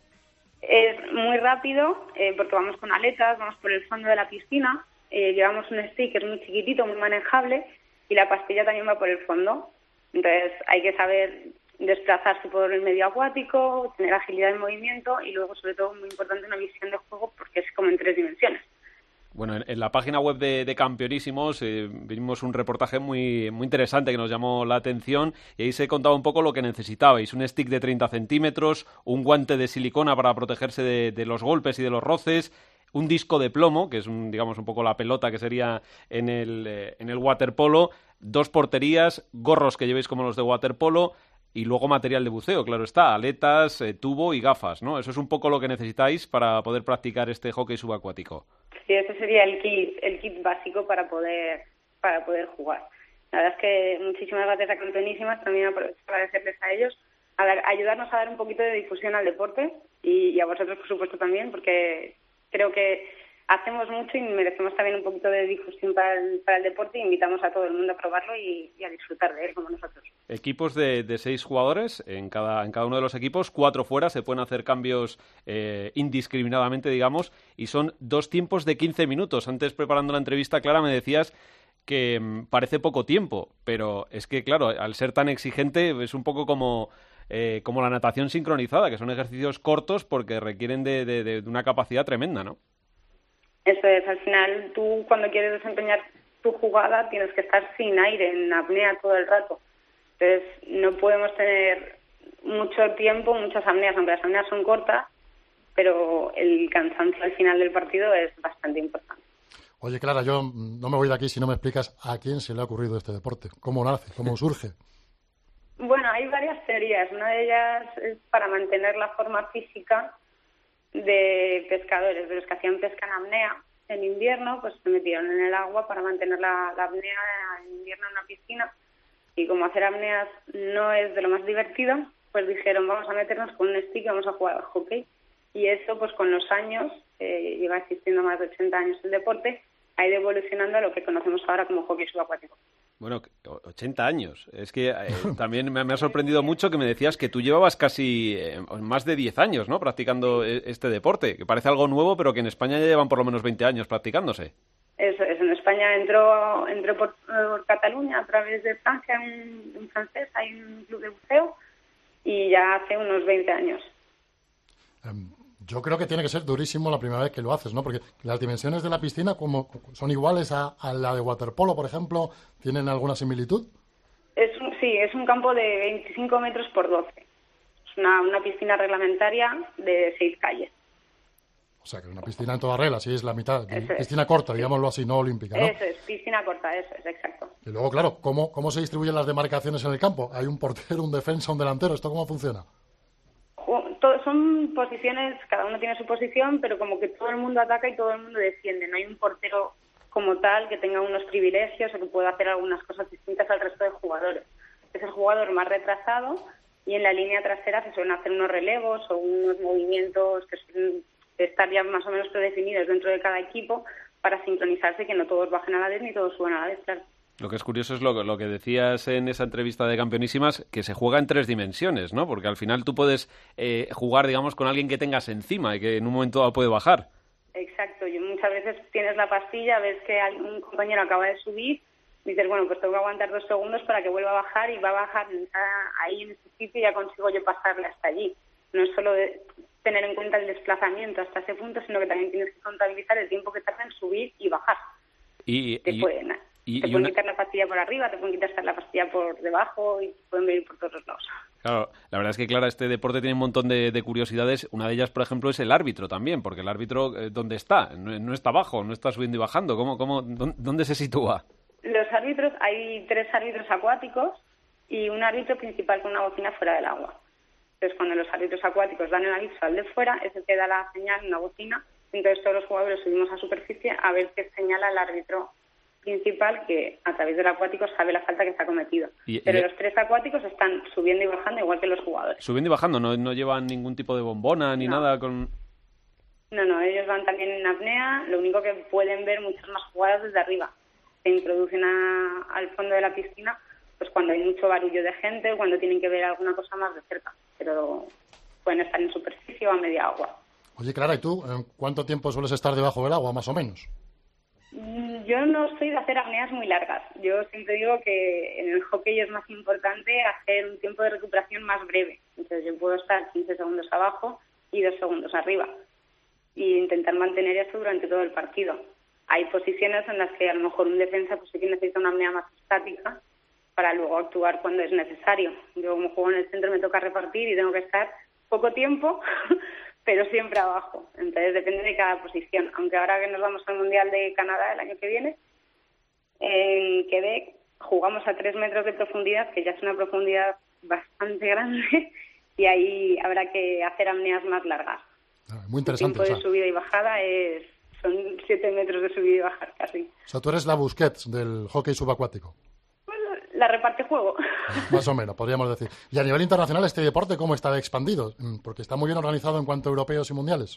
Es muy rápido eh, porque vamos con aletas, vamos por el fondo de la piscina, eh, llevamos un stick que es muy chiquitito, muy manejable y la pastilla también va por el fondo. Entonces hay que saber desplazarse por el medio acuático, tener agilidad en movimiento y luego, sobre todo, muy importante, una visión de juego porque es como en tres dimensiones. Bueno, en, en la página web de, de Campeonísimos eh, vimos un reportaje muy, muy interesante que nos llamó la atención y ahí se contaba un poco lo que necesitabais. Un stick de treinta centímetros, un guante de silicona para protegerse de, de los golpes y de los roces, un disco de plomo, que es un, digamos un poco la pelota que sería en el, eh, en el waterpolo, dos porterías, gorros que llevéis como los de waterpolo y luego material de buceo, claro está, aletas, eh, tubo y gafas, ¿no? Eso es un poco lo que necesitáis para poder practicar este hockey subacuático. Sí, ese sería el kit, el kit básico para poder para poder jugar. La verdad es que muchísimas gracias a Campeonísimas, también aprovecho para agradecerles a ellos, a dar, ayudarnos a dar un poquito de difusión al deporte y, y a vosotros, por supuesto, también, porque creo que hacemos mucho y merecemos también un poquito de difusión para el, para el deporte y invitamos a todo el mundo a probarlo y, y a disfrutar de él como nosotros. Equipos de, de seis jugadores en cada, en cada uno de los equipos, cuatro fuera, se pueden hacer cambios eh, indiscriminadamente, digamos, y son dos tiempos de quince minutos. Antes, preparando la entrevista, Clara, me decías que mmm, parece poco tiempo, pero es que, claro, al ser tan exigente es un poco como... Eh, como la natación sincronizada, que son ejercicios cortos porque requieren de, de, de una capacidad tremenda, ¿no? Eso es, al final tú cuando quieres desempeñar tu jugada tienes que estar sin aire, en apnea todo el rato. Entonces no podemos tener mucho tiempo, muchas apneas, aunque las apneas son cortas, pero el cansancio al final del partido es bastante importante. Oye, Clara, yo no me voy de aquí si no me explicas a quién se le ha ocurrido este deporte, cómo nace, cómo surge. Bueno, hay varias teorías. Una de ellas es para mantener la forma física de pescadores, de los que hacían pesca en apnea en invierno, pues se metieron en el agua para mantener la, la apnea en invierno en una piscina. Y como hacer apneas no es de lo más divertido, pues dijeron, vamos a meternos con un stick y vamos a jugar al hockey. Y eso, pues con los años, eh, lleva existiendo más de ochenta años el deporte, ha ido evolucionando a lo que conocemos ahora como hockey subacuático. Bueno, ochenta años. Es que eh, también me, me ha sorprendido mucho que me decías que tú llevabas casi eh, más de diez años, ¿no?, practicando este deporte, que parece algo nuevo, pero que en España ya llevan por lo menos veinte años practicándose. Eso es, en España entró, entró por, por Cataluña a través de Francia, un, un francés, hay un club de buceo, y ya hace unos veinte años. Um. Yo creo que tiene que ser durísimo la primera vez que lo haces, ¿no? Porque las dimensiones de la piscina como son iguales a, a la de waterpolo, por ejemplo. ¿Tienen alguna similitud? Es un, sí, es un campo de veinticinco metros por doce. Es una, una piscina reglamentaria de seis calles. O sea, que una piscina en toda regla, sí, es la mitad. Eso piscina es. corta, digámoslo así, no olímpica, ¿no? Eso es, piscina corta, eso es, exacto. Y luego, claro, ¿cómo, cómo se distribuyen las demarcaciones en el campo? ¿Hay un portero, un defensa, un delantero? ¿Esto cómo funciona? to- son posiciones, cada uno tiene su posición, pero como que todo el mundo ataca y todo el mundo defiende. No hay un portero como tal que tenga unos privilegios o que pueda hacer algunas cosas distintas al resto de jugadores. Es el jugador más retrasado y en la línea trasera se suelen hacer unos relevos o unos movimientos que suelen estar ya más o menos predefinidos dentro de cada equipo para sincronizarse, que no todos bajen a la vez ni todos suban a la vez, claro. Lo que es curioso es lo, lo que decías en esa entrevista de Campeonísimas, que se juega en tres dimensiones, ¿no? Porque al final tú puedes eh, jugar, digamos, con alguien que tengas encima y que en un momento dado puede bajar. Exacto. Yo muchas veces tienes la pastilla, ves que un compañero acaba de subir, dices, bueno, pues tengo que aguantar dos segundos para que vuelva a bajar y va a bajar ahí en ese sitio y ya consigo yo pasarle hasta allí. No es solo de tener en cuenta el desplazamiento hasta ese punto, sino que también tienes que contabilizar el tiempo que tarda en subir y bajar. Y, te y, pueden, y, te y pueden una... quitar la pastilla por arriba, te pueden quitar la pastilla por debajo y te pueden venir por todos lados. Claro, la verdad es que, Clara, este deporte tiene un montón de, de curiosidades. Una de ellas, por ejemplo, es el árbitro también, porque el árbitro, eh, ¿dónde está? No, no está abajo, no está subiendo y bajando. ¿Cómo, cómo, ¿Dónde se sitúa? Los árbitros, hay tres árbitros acuáticos y un árbitro principal con una bocina fuera del agua. Entonces, cuando los árbitros acuáticos dan el aviso al de fuera, es el que da la señal en una bocina. Entonces, todos los jugadores subimos a superficie a ver qué señala el árbitro principal, que a través del acuático sabe la falta que se ha cometido. Y, Pero y... los tres acuáticos están subiendo y bajando igual que los jugadores. Subiendo y bajando, no, no llevan ningún tipo de bombona ni no. nada con... No, no, ellos van también en apnea, lo único que pueden ver muchas más jugadas desde arriba. Se introducen a, al fondo de la piscina pues cuando hay mucho barullo de gente o cuando tienen que ver alguna cosa más de cerca, pero pueden estar en superficie o a media agua. Oye, Clara, ¿y tú en cuánto tiempo sueles estar debajo del agua, más o menos? Yo no soy de hacer apneas muy largas. Yo siempre digo que en el hockey es más importante hacer un tiempo de recuperación más breve. Entonces yo puedo estar quince segundos abajo y dos segundos arriba e intentar mantener eso durante todo el partido. Hay posiciones en las que a lo mejor un defensa pues sí que necesita una apnea más estática para luego actuar cuando es necesario. Yo como juego en el centro me toca repartir y tengo que estar poco tiempo, pero siempre abajo. Entonces depende de cada posición. Aunque ahora que nos vamos al Mundial de Canadá el año que viene, en Quebec jugamos a tres metros de profundidad, que ya es una profundidad bastante grande, y ahí habrá que hacer apneas más largas. Ah, muy interesante. El tiempo de o sea, subida y bajada es son siete metros de subida y bajar casi. O sea, tú eres la Busquets del hockey subacuático. La reparte juego. Más o menos, podríamos decir. Y a nivel internacional, ¿este deporte cómo está expandido? Porque está muy bien organizado en cuanto a europeos y mundiales.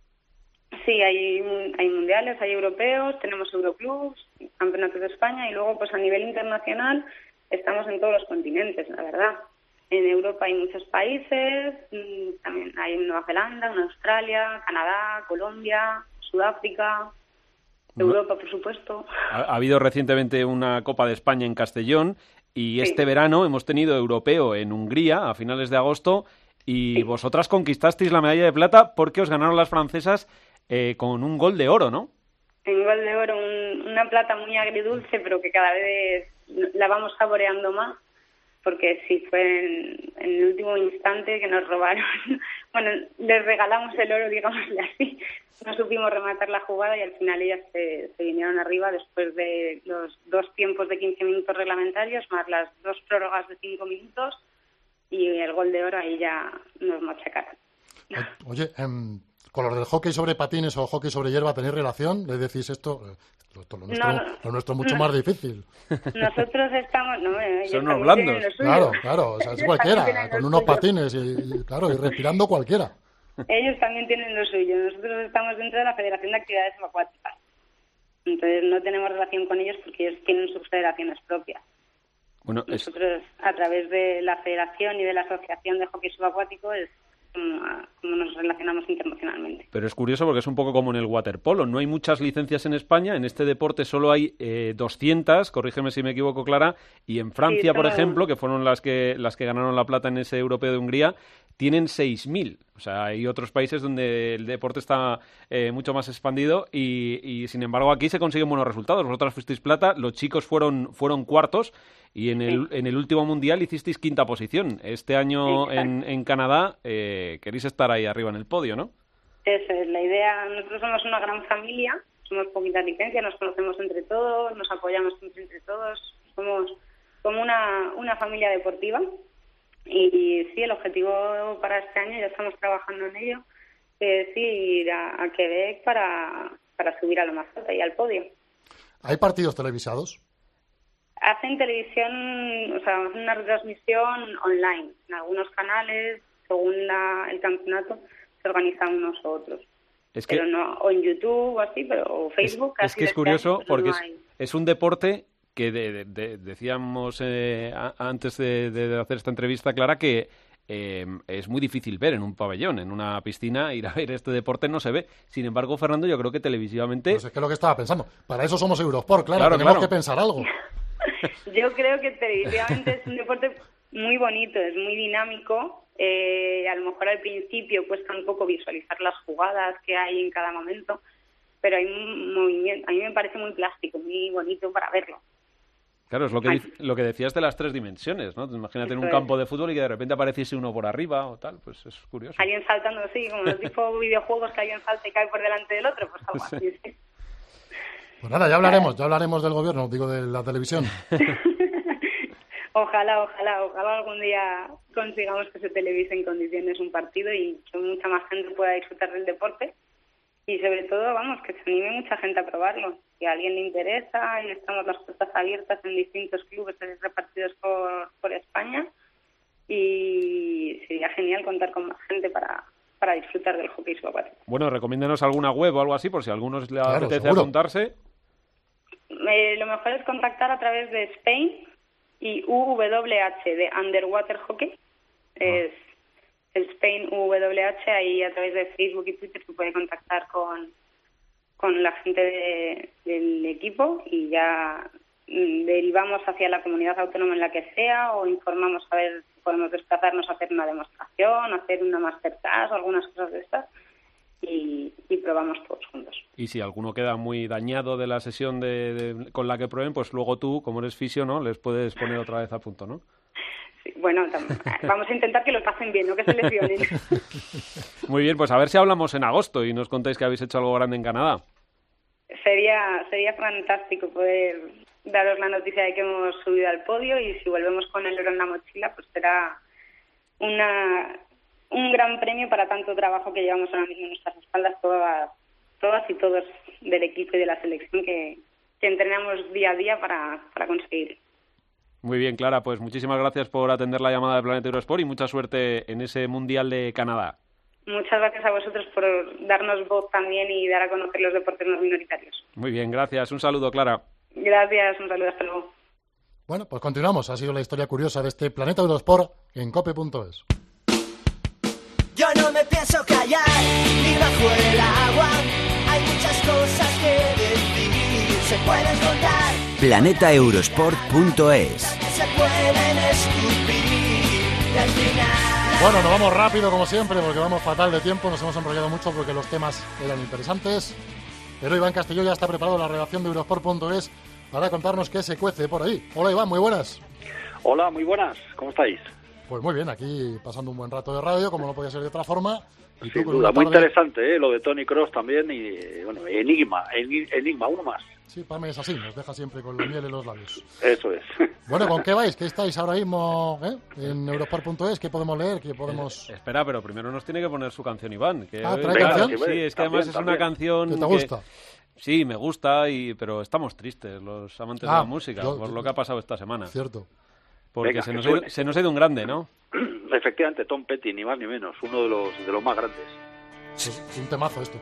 Sí, hay, hay mundiales, hay europeos, tenemos Euroclubs, campeonatos de España y luego pues a nivel internacional estamos en todos los continentes, la verdad. En Europa hay muchos países, también hay en Nueva Zelanda, en Australia, Canadá, Colombia, Sudáfrica... Europa, por supuesto. Ha, ha habido recientemente una Copa de España en Castellón y este sí. verano hemos tenido europeo en Hungría a finales de agosto y sí. vosotras conquistasteis la medalla de plata porque os ganaron las francesas eh, con un gol de oro, ¿no? Un gol de oro, un, una plata muy agridulce, pero que cada vez la vamos saboreando más, porque sí fue en, en el último instante que nos robaron. Bueno, les regalamos el oro, digámosle así. No supimos rematar la jugada y al final ellas se, se vinieron arriba después de los dos tiempos de quince minutos reglamentarios, más las dos prórrogas de cinco minutos y el gol de oro ahí ya nos machacaron. Oye, eh, con los del hockey sobre patines o hockey sobre hierba, ¿tenéis relación? ¿Le decís esto? Esto lo, nuestro, no, no, lo nuestro es mucho no. más difícil. Nosotros estamos... No, son unos blandos. Claro, claro, o sea, es cualquiera, con unos patines y, y, claro, y respirando cualquiera. Ellos también tienen lo suyo. Nosotros estamos dentro de la Federación de Actividades Acuáticas. Entonces no tenemos relación con ellos porque ellos tienen sus federaciones propias. Bueno, Nosotros, es... a través de la Federación y de la Asociación de Hockey Subacuático, es como, como nos relacionamos internacionalmente. Pero es curioso porque es un poco como en el waterpolo. No hay muchas licencias en España. En este deporte solo hay eh, doscientas, corrígeme si me equivoco, Clara. Y en Francia, sí, por ejemplo, que fueron las que las que ganaron la plata en ese europeo de Hungría, tienen seis mil. O sea, hay otros países donde el deporte está eh, mucho más expandido y, y, sin embargo, aquí se consiguen buenos resultados. Vosotras fuisteis plata, los chicos fueron fueron cuartos y en el, sí. en el último mundial hicisteis quinta posición. Este año en, en Canadá eh, queréis estar ahí arriba en el podio, ¿no? Esa es la idea. Nosotros somos una gran familia, somos poquita licencia, nos conocemos entre todos, nos apoyamos siempre entre todos. Somos como una, una familia deportiva. Y, y sí, el objetivo para este año, ya estamos trabajando en ello, es ir a, a Quebec para, para subir a lo más alto y al podio. ¿Hay partidos televisados? Hacen televisión, o sea, hacen una retransmisión online. En algunos canales, según la, el campeonato, se organizan unos u otros. Es que, pero no, o en YouTube o así, pero o Facebook. Es, es que es curioso año, porque no es, es un deporte que de, de, de, decíamos eh, a, antes de, de hacer esta entrevista, Clara, que eh, es muy difícil ver en un pabellón, en una piscina, ir a ver este deporte no se ve. Sin embargo, Fernando, yo creo que televisivamente... Pues es que es lo que estaba pensando. Para eso somos Eurosport, claro, claro tenemos claro. que pensar algo. Yo creo que televisivamente es un deporte muy bonito, es muy dinámico. Eh, a lo mejor al principio cuesta un poco visualizar las jugadas que hay en cada momento, pero hay un movimiento, a mí me parece muy plástico, muy bonito para verlo. Claro, es lo que, lo que decías de las tres dimensiones, ¿no? Imagínate en un Eso campo es. de fútbol y que de repente apareciese uno por arriba o tal, pues es curioso. Alguien saltando, sí, como los tipo videojuegos que alguien salta y cae por delante del otro, pues algo así, sí. Pues nada, ya hablaremos, ya hablaremos del gobierno, digo de la televisión. Ojalá, ojalá, ojalá algún día consigamos que se televise en condiciones un partido y que mucha más gente pueda disfrutar del deporte. Y sobre todo, vamos, que se anime mucha gente a probarlo. Si a alguien le interesa, y estamos las puertas abiertas en distintos clubes repartidos por, por España. Y sería genial contar con más gente para, para disfrutar del hockey subacuático. Bueno, recomiéndenos alguna web o algo así, por si a algunos le Claro, apetece seguro. apuntarse. Eh, lo mejor es contactar a través de Spain y U W H, de Underwater Hockey. Es el Spain U W H, ahí a través de Facebook y Twitter se puede contactar con, con la gente de, del equipo y ya mm, derivamos hacia la comunidad autónoma en la que sea o informamos a ver si podemos desplazarnos a hacer una demostración, hacer una masterclass o algunas cosas de estas y, y probamos todos juntos. Y si alguno queda muy dañado de la sesión de, de, con la que prueben, pues luego tú, como eres fisio, ¿no? Les puedes poner otra vez a punto, ¿no? Sí, bueno, vamos a intentar que lo pasen bien, no que se lesionen. Muy bien, pues a ver si hablamos en agosto y nos contáis que habéis hecho algo grande en Canadá. Sería sería fantástico poder daros la noticia de que hemos subido al podio y si volvemos con el oro en la mochila, pues será una un gran premio para tanto trabajo que llevamos ahora mismo en nuestras espaldas todas, todas y todos del equipo y de la selección que, que entrenamos día a día para, para conseguir. Muy bien, Clara, pues muchísimas gracias por atender la llamada de Planeta Eurosport y mucha suerte en ese Mundial de Canadá. Muchas gracias a vosotros por darnos voz también y dar a conocer los deportes más minoritarios. Muy bien, gracias. Un saludo, Clara. Gracias, un saludo, hasta luego. Bueno, pues continuamos. Ha sido la historia curiosa de este Planeta Eurosport en cope punto es. Yo no me pienso callar, ni bajo el agua. Hay muchas cosas que decir, se pueden contar. planeta eurosport punto es. Se pueden escupir y al final... Bueno, nos vamos rápido como siempre porque vamos fatal de tiempo. Nos hemos enrollado mucho porque los temas eran interesantes. Pero Iván Castillo ya está preparado en la redacción de eurosport punto es para contarnos qué se cuece por ahí. Hola Iván, muy buenas. Hola, muy buenas. ¿Cómo estáis? Pues muy bien, aquí pasando un buen rato de radio, como no podía ser de otra forma. Y Sin tú, duda, muy tarde... interesante, ¿eh? Lo de Tony Cross también y, bueno, Enigma, Enigma, uno más. Sí, Pame es así, nos deja siempre con la miel en los labios. Eso es. Bueno, ¿con qué vais? ¿Qué estáis ahora mismo eh? en eurosport punto es? ¿Qué podemos leer? ¿Qué podemos...? Eh, espera, pero primero nos tiene que poner su canción, Iván. Que, ah, ¿trae claro, canción? Sí, es que también, además es también. una canción ¿Que te que... gusta? Sí, me gusta, y pero estamos tristes los amantes Ah, de la música yo- por lo que ha pasado esta semana. Cierto. Porque Venga, se, que nos suene. ha, se nos ha ido un grande, ¿no? Efectivamente, Tom Petty, ni más ni menos, uno de los, de los más grandes. Es un temazo esto.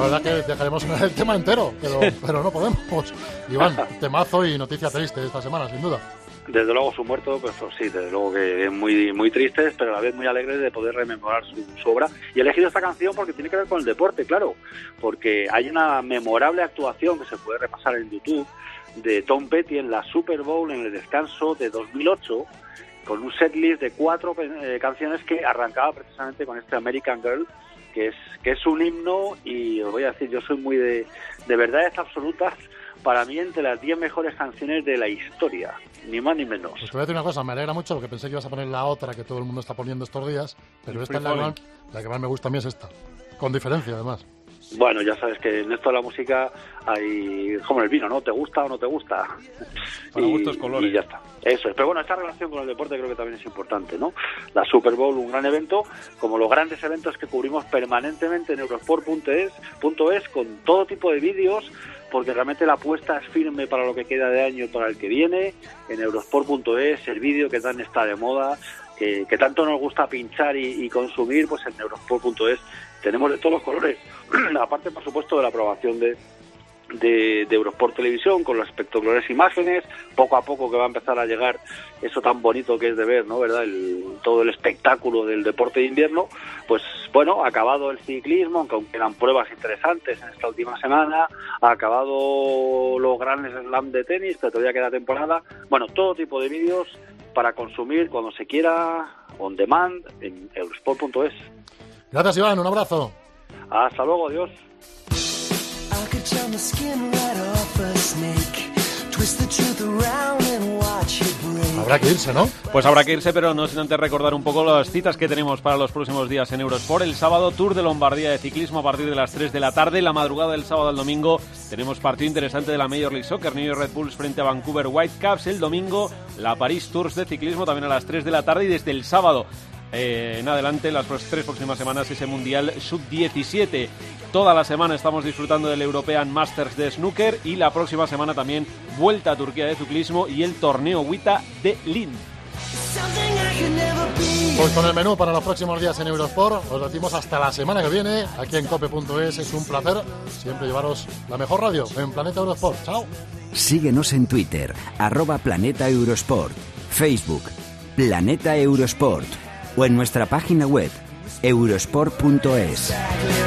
verdad que dejaremos el tema entero, pero, pero no podemos. Iván, temazo y noticia triste esta semana, sin duda. Desde luego su muerto, pues, pues sí, desde luego que es muy muy tristes, pero a la vez muy alegres de poder rememorar su, su obra. Y he elegido esta canción porque tiene que ver con el deporte, claro, porque hay una memorable actuación que se puede repasar en YouTube de Tom Petty en la Super Bowl en el descanso de dos mil ocho, con un setlist de cuatro eh, canciones que arrancaba precisamente con este American Girl, que es que es un himno, y os voy a decir, yo soy muy de, de verdades absolutas, para mí entre las diez mejores canciones de la historia, ni más ni menos. Pues te voy a decir una cosa, me alegra mucho porque pensé que ibas a poner la otra que todo el mundo está poniendo estos días, pero esta es la, la, la que más me gusta a mí es esta, con diferencia además. Bueno, ya sabes que en esto de la música hay como en el vino, ¿no? ¿Te gusta o no te gusta? Para y, gustos colores. Y ya está. Eso es. Pero bueno, esta relación con el deporte creo que también es importante, ¿no? La Super Bowl, un gran evento, como los grandes eventos que cubrimos permanentemente en Eurosport punto es, punto es con todo tipo de vídeos, porque realmente la apuesta es firme para lo que queda de año y para el que viene. En Eurosport punto es, el vídeo que tan está de moda, que, que tanto nos gusta pinchar y, y consumir, pues en Eurosport punto es tenemos de todos los colores. Aparte, por supuesto, de la aprobación de, de, de Eurosport Televisión, con las espectaculares imágenes, poco a poco que va a empezar a llegar eso tan bonito que es de ver, ¿no? ¿Verdad? El, todo el espectáculo del deporte de invierno. Pues bueno, ha acabado el ciclismo, aunque aún quedan pruebas interesantes en esta última semana, ha acabado los grandes slam de tenis, que todavía queda temporada. Bueno, todo tipo de vídeos para consumir cuando se quiera, on demand, en Eurosport punto es. Gracias, Iván, un abrazo. Hasta luego, adiós. Habrá que irse, ¿no? Pues habrá que irse, pero no sin antes recordar un poco las citas que tenemos para los próximos días en Eurosport. El sábado, Tour de Lombardía de ciclismo a partir de las tres de la tarde. La madrugada del sábado al domingo tenemos partido interesante de la Major League Soccer, New York Red Bulls frente a Vancouver Whitecaps. El domingo, la París Tours de ciclismo también a las tres de la tarde. Y desde el sábado Eh, en adelante, las tres próximas semanas, ese Mundial sub diecisiete. Toda la semana estamos disfrutando del European Masters de snooker y la próxima semana también Vuelta a Turquía de ciclismo y el torneo WTA de Linz. Pues con el menú para los próximos días en Eurosport os decimos hasta la semana que viene aquí en cope punto es. Es un placer siempre llevaros la mejor radio en Planeta Eurosport. Chao. Síguenos en Twitter, arroba Planeta Eurosport, Facebook, Planeta Eurosport, o en nuestra página web, eurosport punto es.